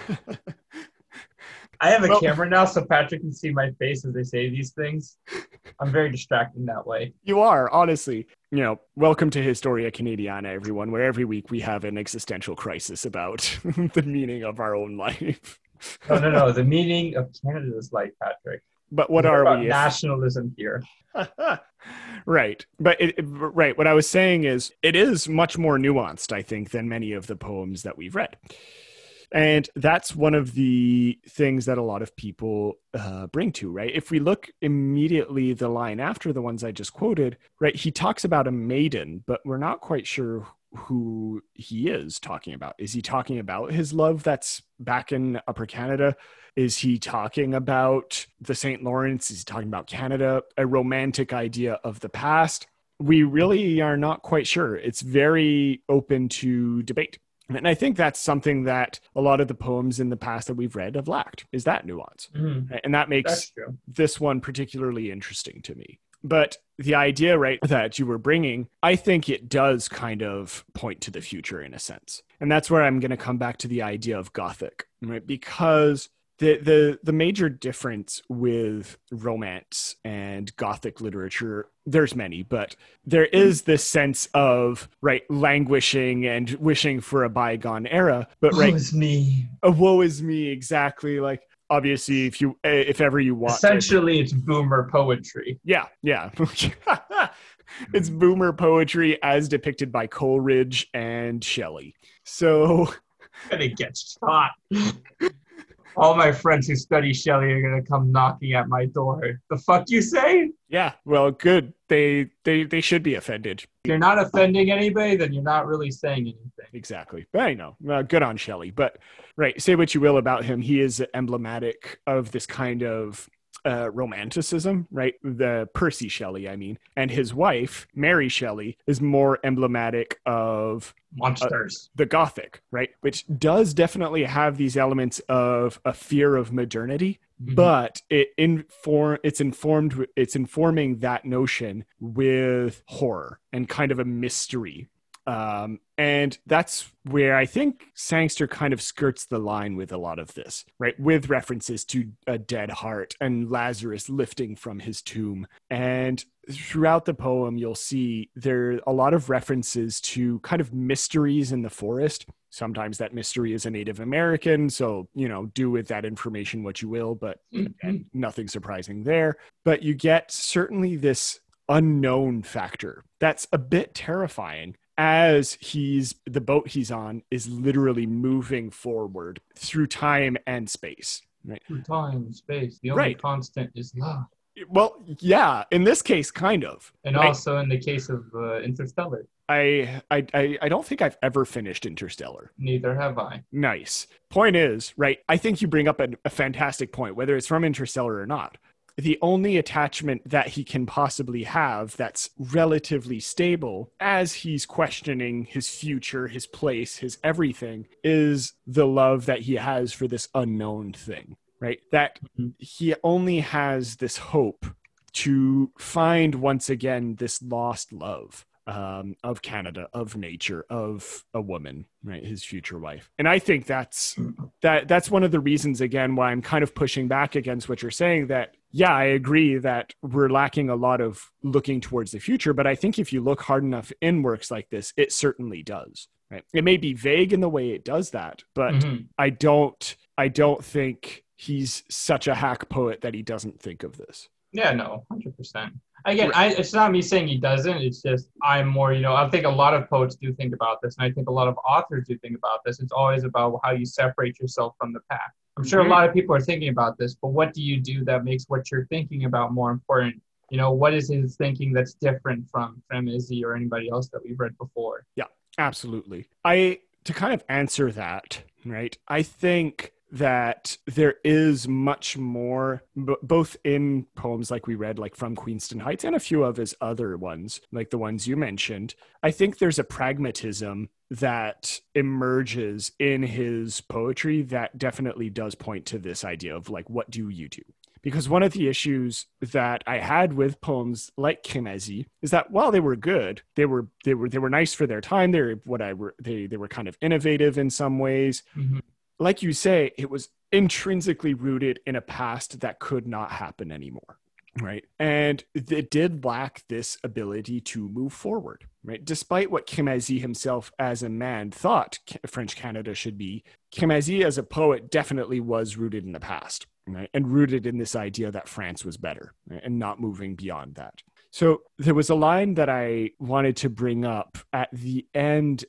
I have a Well- camera now so Patrick can see my face as they say these things. I'm very distracted that way. You are, honestly. You know, welcome to Historia Canadiana, everyone, where every week we have an existential crisis about the meaning of our own life. No, no, no. The meaning of Canada's life, Patrick. But what We're are about we? if- nationalism here. Right. But it, it- right, what I was saying is it is much more nuanced, I think, than many of the poems that we've read. And that's one of the things that a lot of people uh, bring to, right? If we look immediately the line after the ones I just quoted, right, he talks about a maiden, but we're not quite sure who he is talking about. Is he talking about his love that's back in Upper Canada? Is he talking about the Saint Lawrence? Is he talking about Canada, a romantic idea of the past? We really are not quite sure. It's very open to debate. And I think that's something that a lot of the poems in the past that we've read have lacked, is that nuance. Mhm. And that makes That's true. this one particularly interesting to me. But the idea, right, that you were bringing, I think it does kind of point to the future in a sense. And that's where I'm going to come back to the idea of Gothic, right? Because the the the major difference with Romance and Gothic literature, there's many, but there is this sense of, right, languishing and wishing for a bygone era. But right, Woe is me. a woe is me, exactly. Like, obviously, if you if ever you want, Essentially, it's boomer poetry. yeah, yeah. It's boomer poetry as depicted by Coleridge and Shelley. So, And it gets shot. All my friends who study Shelley are going to come knocking at my door. The fuck you say? yeah, well, good. They they they should be offended. If you're not offending anybody, then you're not really saying anything. Exactly. But I know. Uh, good on Shelley. But, right, say what you will about him. He is emblematic of this kind of uh, romanticism, right? The Percy Shelley, I mean. And his wife, Mary Shelley, is more emblematic of Monsters. the Gothic, right? Which does definitely have these elements of a fear of modernity, Mhm. but it inform it's informed it's informing that notion with horror and kind of a mystery. Um, and that's where I think Sangster kind of skirts the line with a lot of this, right? With references to a dead heart and Lazarus lifting from his tomb. And throughout the poem, you'll see there are a lot of references to kind of mysteries in the forest. Sometimes that mystery is a Native American, so, you know, do with that information what you will, but again, nothing surprising there. But you get certainly this unknown factor that's a bit terrifying, as he's the boat he's on is literally moving forward through time and space, right? Through time, space. The only Right. constant is love. Well, yeah, in this case, kind of. And right? also in the case of uh, Interstellar, I, I I I don't think I've ever finished Interstellar. neither have I. Nice. Point is, right, I think you bring up a, a fantastic point, whether it's from Interstellar or not. The only attachment that he can possibly have that's relatively stable as he's questioning his future, his place, his everything, is the love that he has for this unknown thing, right? That Mhm. he only has this hope to find once again this lost love. Um, of Canada, of nature, of a woman, right? His future wife. And I think that's that that's one of the reasons, again, why I'm kind of pushing back against what you're saying, that, yeah, I agree that we're lacking a lot of looking towards the future, but I think if you look hard enough in works like this, it certainly does, right? It may be vague in the way it does that, but Mhm. I don't, I don't think he's such a hack poet that he doesn't think of this. Yeah, no, one hundred percent. Again, I, it's not me saying he doesn't. It's just I'm more, you know, I think a lot of poets do think about this, and I think a lot of authors do think about this. It's always about how you separate yourself from the pack. I'm sure Mm-hmm. a lot of people are thinking about this, but what do you do that makes what you're thinking about more important? You know, what is his thinking that's different from from Izzy or anybody else that we've read before? Yeah, absolutely. I to kind of answer that, right? I think that there is much more, b- both in poems like we read, like from Queenston Heights, and a few of his other ones, like the ones you mentioned. I think there's a pragmatism that emerges in his poetry that definitely does point to this idea of like, what do you do? Because one of the issues that I had with poems like Kimezi is that while they were good, they were they were they were nice for their time. They were what I were they they were kind of innovative in some ways. Mm-hmm. Like you say, it was intrinsically rooted in a past that could not happen anymore. Right. And it did lack this ability to move forward. Right. Despite what Kimezi himself as a man thought French Canada should be, Kimezi as a poet definitely was rooted in the past. Right, and rooted in this idea that France was better, right, and not moving beyond that. So there was a line that I wanted to bring up at the end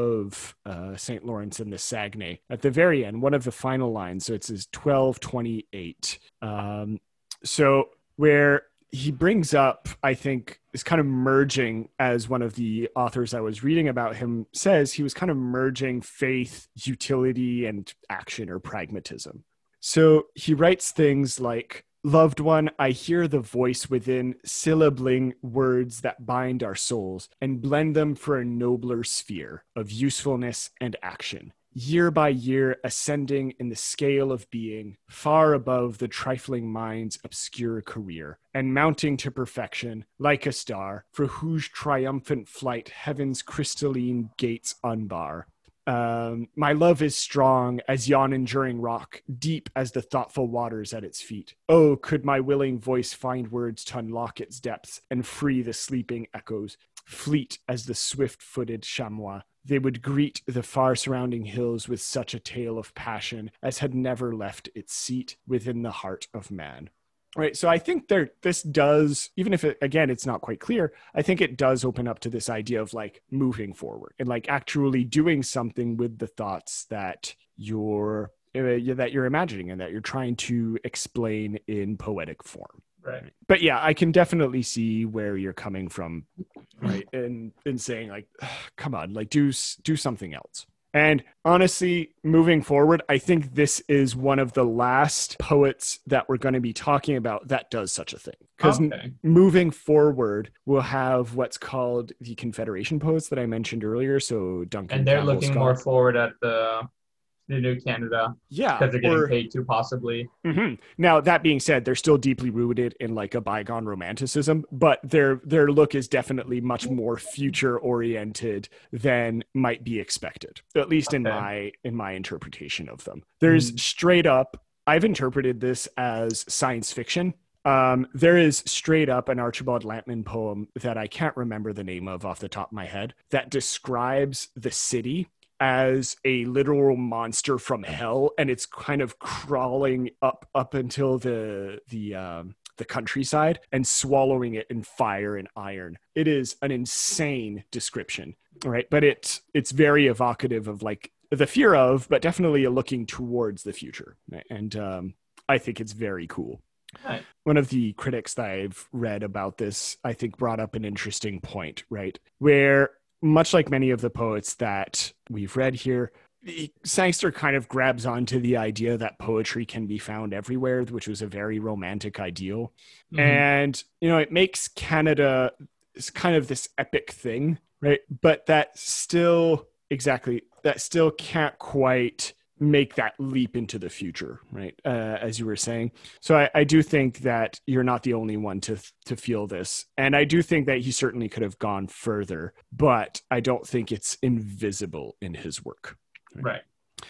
of uh, Saint Lawrence and the Saguenay, at the very end, one of the final lines. So it says twelve twenty-eight. Um, so where he brings up, I think, is kind of merging, as one of the authors I was reading about him says, he was kind of merging faith, utility, and action or pragmatism. So he writes things like, "Loved one, I hear the voice within, syllabling words that bind our souls and blend them for a nobler sphere of usefulness and action. Year by year ascending in the scale of being, far above the trifling mind's obscure career, and mounting to perfection, like a star, for whose triumphant flight heaven's crystalline gates unbar. Um, my love is strong as yon enduring rock, deep as the thoughtful waters at its feet. Oh, could my willing voice find words to unlock its depths and free the sleeping echoes, fleet as the swift-footed chamois. They would greet the far surrounding hills with such a tale of passion as had never left its seat within the heart of man." Right. So I think there, this does, even if it, again, it's not quite clear, I think it does open up to this idea of like moving forward and like actually doing something with the thoughts that you're, uh, that you're imagining and that you're trying to explain in poetic form. Right. But yeah, I can definitely see where you're coming from, right? And, and saying like, come on, like do, do something else. And honestly, moving forward, I think this is one of the last poets that we're going to be talking about that does such a thing. Because okay. m- moving forward, we'll have what's called the Confederation poets that I mentioned earlier. So Duncan and they're Campbell looking Scott. more forward at the the new Canada, yeah, because they're getting or, paid to possibly. Mm-hmm. Now that being said, they're still deeply rooted in like a bygone romanticism, but their their look is definitely much more future oriented than might be expected, at least okay. in my in my interpretation of them. There's mm-hmm. straight up, I've interpreted this as science fiction. Um, there is straight up an Archibald Lampman poem that I can't remember the name of off the top of my head that describes the city as a literal monster from hell, and it's kind of crawling up up until the the um the countryside and swallowing it in fire and iron. It is an insane description, right? But it it's very evocative of like the fear of, but definitely a looking towards the future. And um I think it's very cool. Right. One of the critics that I've read about this, I think, brought up an interesting point, right? Where much like many of the poets that we've read here, Sangster kind of grabs onto the idea that poetry can be found everywhere, which was a very romantic ideal. Mm-hmm. And, you know, it makes Canada kind of this epic thing, right? But that still, exactly, that still can't quite make that leap into the future, right? Uh, as you were saying. So I, I do think that you're not the only one to to feel this. And I do think that he certainly could have gone further, but I don't think it's invisible in his work. Right. right.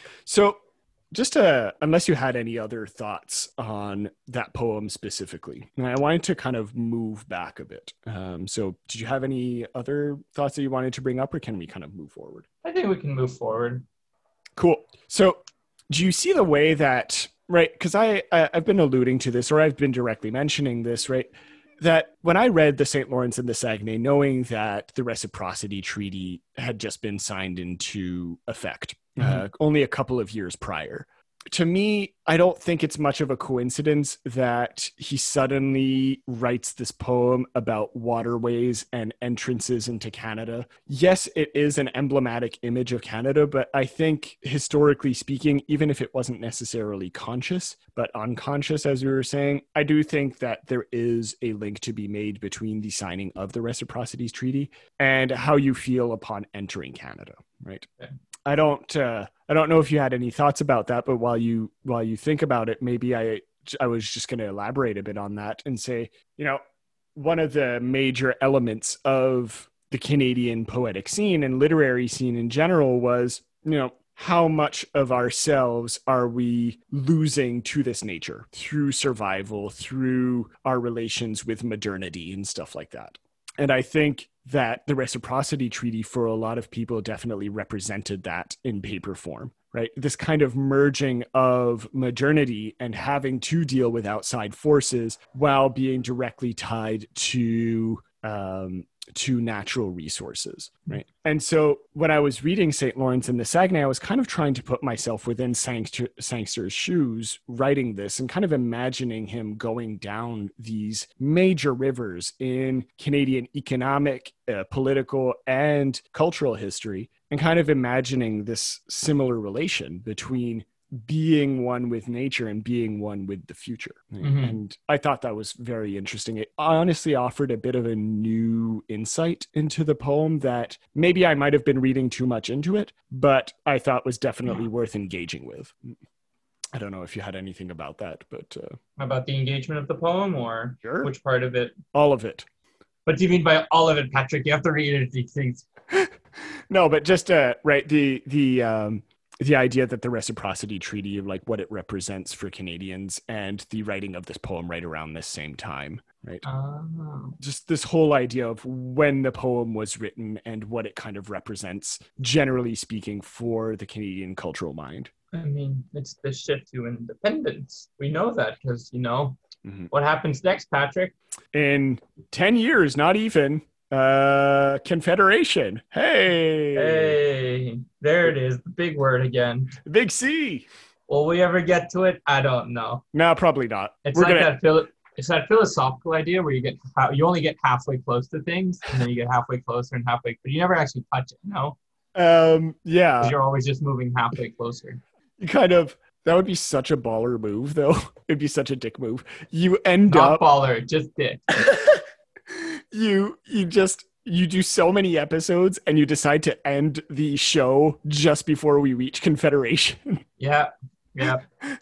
So just to, unless you had any other thoughts on that poem specifically, and I wanted to kind of move back a bit. Um, so did you have any other thoughts that you wanted to bring up, or can we kind of move forward? I think we can move forward. Cool. So do you see the way that, right, because I, I, I've been alluding to this, or I've been directly mentioning this, right, that when I read the Saint Lawrence and the Saguenay, knowing that the Reciprocity Treaty had just been signed into effect mm-hmm. uh, only a couple of years prior, to me, I don't think it's much of a coincidence that he suddenly writes this poem about waterways and entrances into Canada. Yes, it is an emblematic image of Canada, but I think historically speaking, even if it wasn't necessarily conscious, but unconscious, as we were saying, I do think that there is a link to be made between the signing of the Reciprocities Treaty and how you feel upon entering Canada, right? Okay. I don't uh, I don't know if you had any thoughts about that, but while you while you think about it, maybe I I was just going to elaborate a bit on that and say, you know, one of the major elements of the Canadian poetic scene and literary scene in general was, you know, how much of ourselves are we losing to this nature through survival, through our relations with modernity and stuff like that. And I think that the Reciprocity Treaty for a lot of people definitely represented that in paper form, right? This kind of merging of modernity and having to deal with outside forces while being directly tied to um, to natural resources, right? And so when I was reading Saint Lawrence and the Saguenay, I was kind of trying to put myself within Sangster, Sangster's shoes writing this and kind of imagining him going down these major rivers in Canadian economic, uh, political, and cultural history, and kind of imagining this similar relation between being one with nature and being one with the future. Mm-hmm. And I thought that was very interesting. It honestly offered a bit of a new insight into the poem that maybe I might have been reading too much into it, but I thought was definitely worth engaging with. I don't know if you had anything about that, but... Uh, about the engagement of the poem, or sure. Which part of it? All of it. What do you mean by all of it, Patrick? You have to read it, these things. No, but just, uh, right, the... the um, the idea that the Reciprocity Treaty, like what it represents for Canadians, and the writing of this poem right around this same time, right? Oh. Just this whole idea of when the poem was written and what it kind of represents, generally speaking, for the Canadian cultural mind. I mean, it's the shift to independence. We know that because, you know, mm-hmm. What happens next, Patrick? In ten years, not even... Uh, Confederation. Hey. Hey, there it is. The big word again. Big C. Will we ever get to it? I don't know. No, probably not. It's We're like gonna... that. Phil- it's that philosophical idea where you get you only get halfway close to things, and then you get halfway closer and halfway, but you never actually touch it. No. Um. Yeah. Because you're always just moving halfway closer. You kind of. That would be such a baller move, though. It'd be such a dick move. You end Not up baller, just dick. You you just you do so many episodes and you decide to end the show just before we reach Confederation. Yeah, yeah.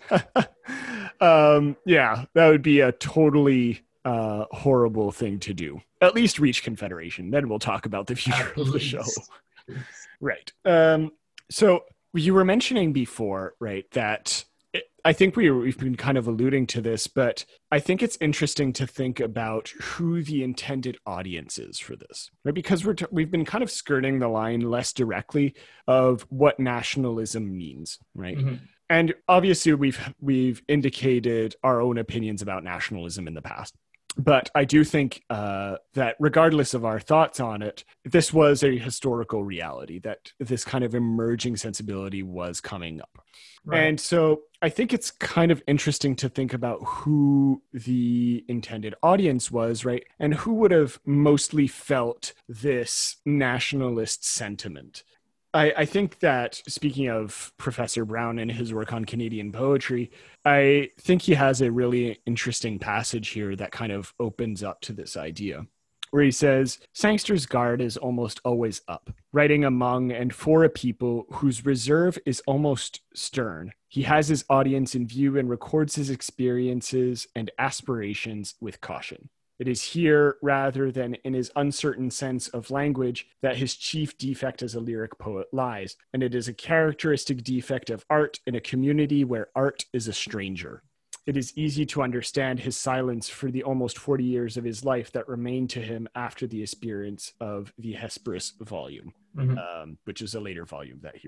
um, yeah, that would be a totally uh, horrible thing to do. At least reach Confederation, then we'll talk about the future At of the least. show. Right. Um, so you were mentioning before, right, that I think we, we've been kind of alluding to this, but I think it's interesting to think about who the intended audience is for this, right? Because we're t- we've been kind of skirting the line less directly of what nationalism means, right? Mm-hmm. And obviously we've we've indicated our own opinions about nationalism in the past. But I do think uh, that regardless of our thoughts on it, this was a historical reality, that this kind of emerging sensibility was coming up. Right. And so I think it's kind of interesting to think about who the intended audience was, right? And who would have mostly felt this nationalist sentiment. I, I think that, speaking of Professor Brown and his work on Canadian poetry, I think he has a really interesting passage here that kind of opens up to this idea, where he says, Sangster's guard is almost always up, writing among and for a people whose reserve is almost stern. He has his audience in view and records his experiences and aspirations with caution. It is here, rather than in his uncertain sense of language, that his chief defect as a lyric poet lies, and it is a characteristic defect of art in a community where art is a stranger. It is easy to understand his silence for the almost forty years of his life that remained to him after the appearance of the Hesperus volume, mm-hmm. um, which is a later volume that he wrote.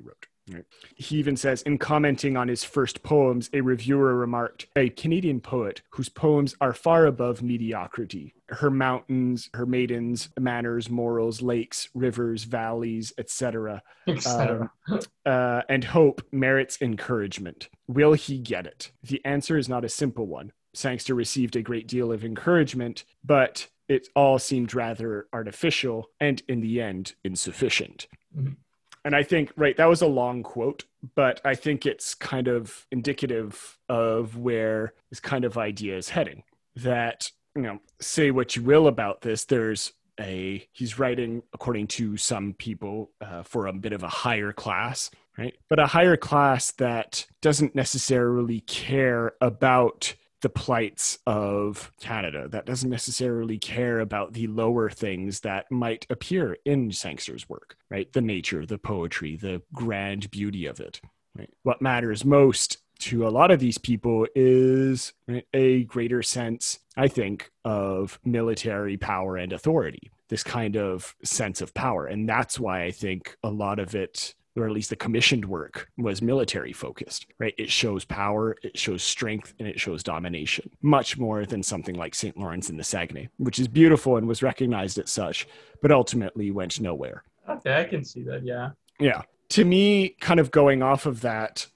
Right. He even says, in commenting on his first poems, a reviewer remarked, a Canadian poet whose poems are far above mediocrity. Her mountains, her maidens, manners, morals, lakes, rivers, valleys, et cetera, et cetera. Um, uh, and hope merits encouragement. Will he get it? The answer is not a simple one. Sangster received a great deal of encouragement, but it all seemed rather artificial and, in the end, insufficient. Mm-hmm. And I think, right, that was a long quote, but I think it's kind of indicative of where this kind of idea is heading. That, you know, say what you will about this, there's a, he's writing, according to some people, uh, for a bit of a higher class, right? But a higher class that doesn't necessarily care about the plights of Canada, that doesn't necessarily care about the lower things that might appear in Sangster's work, right? The nature, the poetry, the grand beauty of it. Right? What matters most to a lot of these people is, right, a greater sense, I think, of military power and authority, this kind of sense of power. And that's why I think a lot of it, or at least the commissioned work, was military focused, right? It shows power, it shows strength, and it shows domination, much more than something like Saint Lawrence in the Saguenay, which is beautiful and was recognized as such, but ultimately went nowhere. Okay, I can see that, yeah. Yeah. To me, kind of going off of that,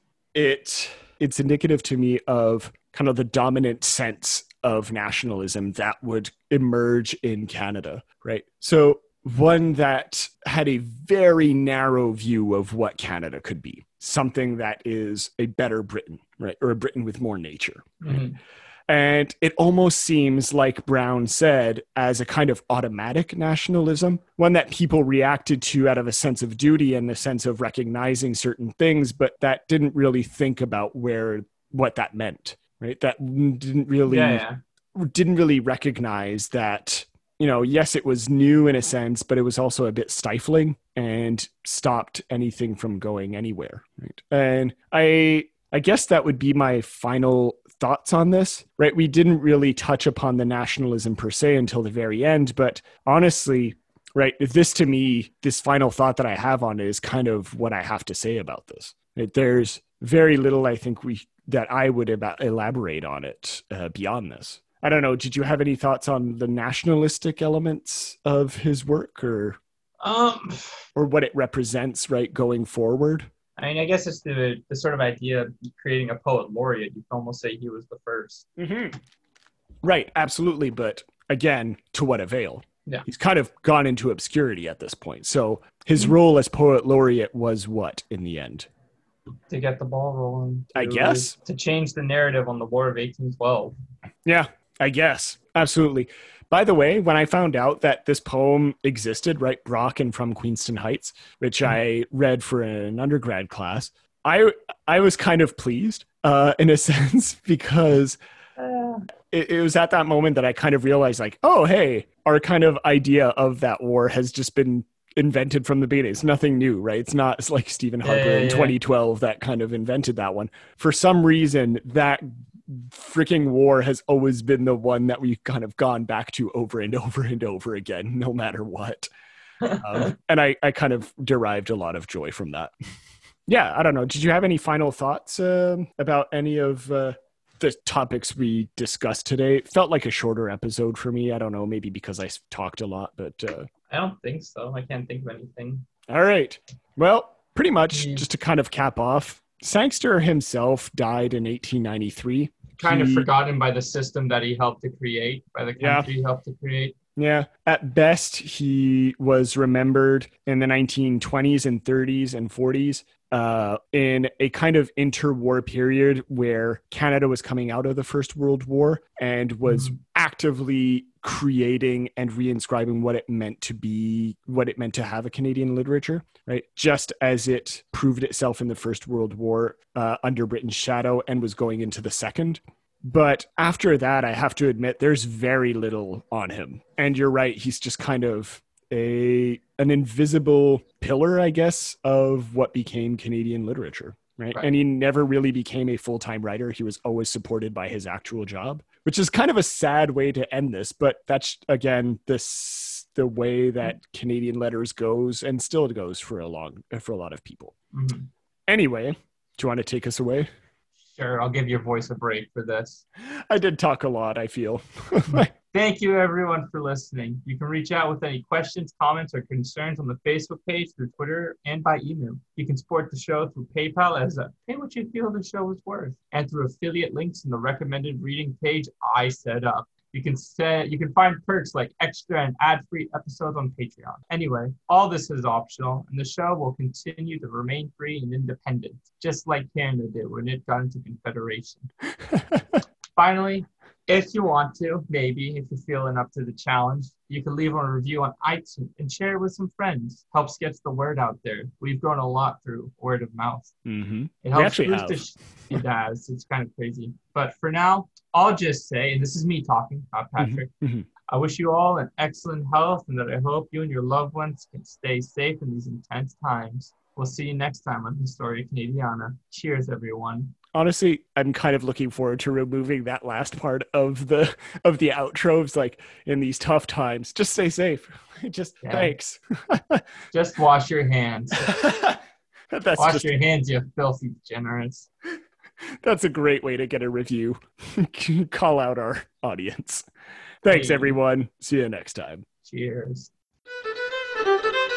it it's indicative to me of kind of the dominant sense of nationalism that would emerge in Canada, right? So one that had a very narrow view of what Canada could be, something that is a better Britain, right? Or a Britain with more nature. Right? Mm-hmm. And it almost seems, like Brown said, as a kind of automatic nationalism, one that people reacted to out of a sense of duty and a sense of recognizing certain things, but that didn't really think about where, what that meant, right? That didn't really, yeah, yeah. didn't really recognize that, you know, yes, it was new in a sense, but it was also a bit stifling and stopped anything from going anywhere. Right. And I, I guess that would be my final thoughts on this, right? We didn't really touch upon the nationalism per se until the very end, but honestly, right, this to me, this final thought that I have on it is kind of what I have to say about this. Right? There's very little, I think, we that I would about elaborate on it uh, beyond this. I don't know. Did you have any thoughts on the nationalistic elements of his work, or um, or what it represents, right, going forward? I mean, I guess it's the the sort of idea of creating a poet laureate. You can almost say he was the first. Mm-hmm. Right, absolutely. But again, to what avail? Yeah. He's kind of gone into obscurity at this point. So his mm-hmm. role as poet laureate was what in the end? To get the ball rolling. To, I guess. To change the narrative on the War of eighteen twelve. Yeah, I guess. Absolutely. By the way, when I found out that this poem existed, right, Brock and From Queenston Heights, which mm-hmm. I read for an undergrad class, I I was kind of pleased uh, in a sense, because uh. it, it was at that moment that I kind of realized, like, oh, hey, our kind of idea of that war has just been invented from the beginning. It's nothing new, right? It's not it's like Stephen Harper yeah, yeah, in twenty twelve that kind of invented that one. For some reason, that freaking war has always been the one that we've kind of gone back to over and over and over again, no matter what. um, and I, I kind of derived a lot of joy from that. Yeah, I don't know. Did you have any final thoughts uh, about any of uh, the topics we discussed today? It felt like a shorter episode for me. I don't know, maybe because I talked a lot, but... Uh, I don't think so. I can't think of anything. All right. Well, pretty much Yeah. just to kind of cap off, Sangster himself died in eighteen ninety-three. Kind of He- forgotten by the system that he helped to create, by the Yeah. country he helped to create. Yeah. At best, he was remembered in the nineteen twenties and thirties and forties uh, in a kind of interwar period where Canada was coming out of the First World War and was Mhm. actively creating and reinscribing what it meant to be, what it meant to have a Canadian literature, right? Just as it proved itself in the First World War uh, under Britain's shadow and was going into the Second. But after that, I have to admit, there's very little on him. And you're right, he's just kind of a an invisible pillar, I guess, of what became Canadian literature, right? Right. And he never really became a full-time writer. He was always supported by his actual job, which is kind of a sad way to end this. But that's, again, this the way that Canadian letters goes and still goes for a long for a lot of people. Mm-hmm. Anyway, do you want to take us away? Sure, I'll give your voice a break for this. I did talk a lot, I feel. Thank you, everyone, for listening. You can reach out with any questions, comments, or concerns on the Facebook page, through Twitter, and by email. You can support the show through PayPal as a pay what you feel the show is worth, and through affiliate links in the recommended reading page I set up. You can set, you can find perks like extra and ad-free episodes on Patreon. Anyway, all this is optional, and the show will continue to remain free and independent, just like Canada did when it got into Confederation. Finally, if you want to, maybe, if you're feeling up to the challenge, you can leave a review on iTunes and share it with some friends. Helps get the word out there. We've grown a lot through word of mouth. Mm-hmm. It helps boost the sh- It does. It's kind of crazy. But for now, I'll just say, and this is me talking, not Patrick, Mm-hmm. I wish you all an excellent health, and that I hope you and your loved ones can stay safe in these intense times. We'll see you next time on Historia Canadiana. Cheers, everyone. Honestly, I'm kind of looking forward to removing that last part of the of the outros. Like, in these tough times, just stay safe. Just yeah. Thanks. Just wash your hands. That's wash just, your hands, you filthy degenerates. That's a great way to get a review. Call out our audience. Thanks, hey. everyone. See you next time. Cheers.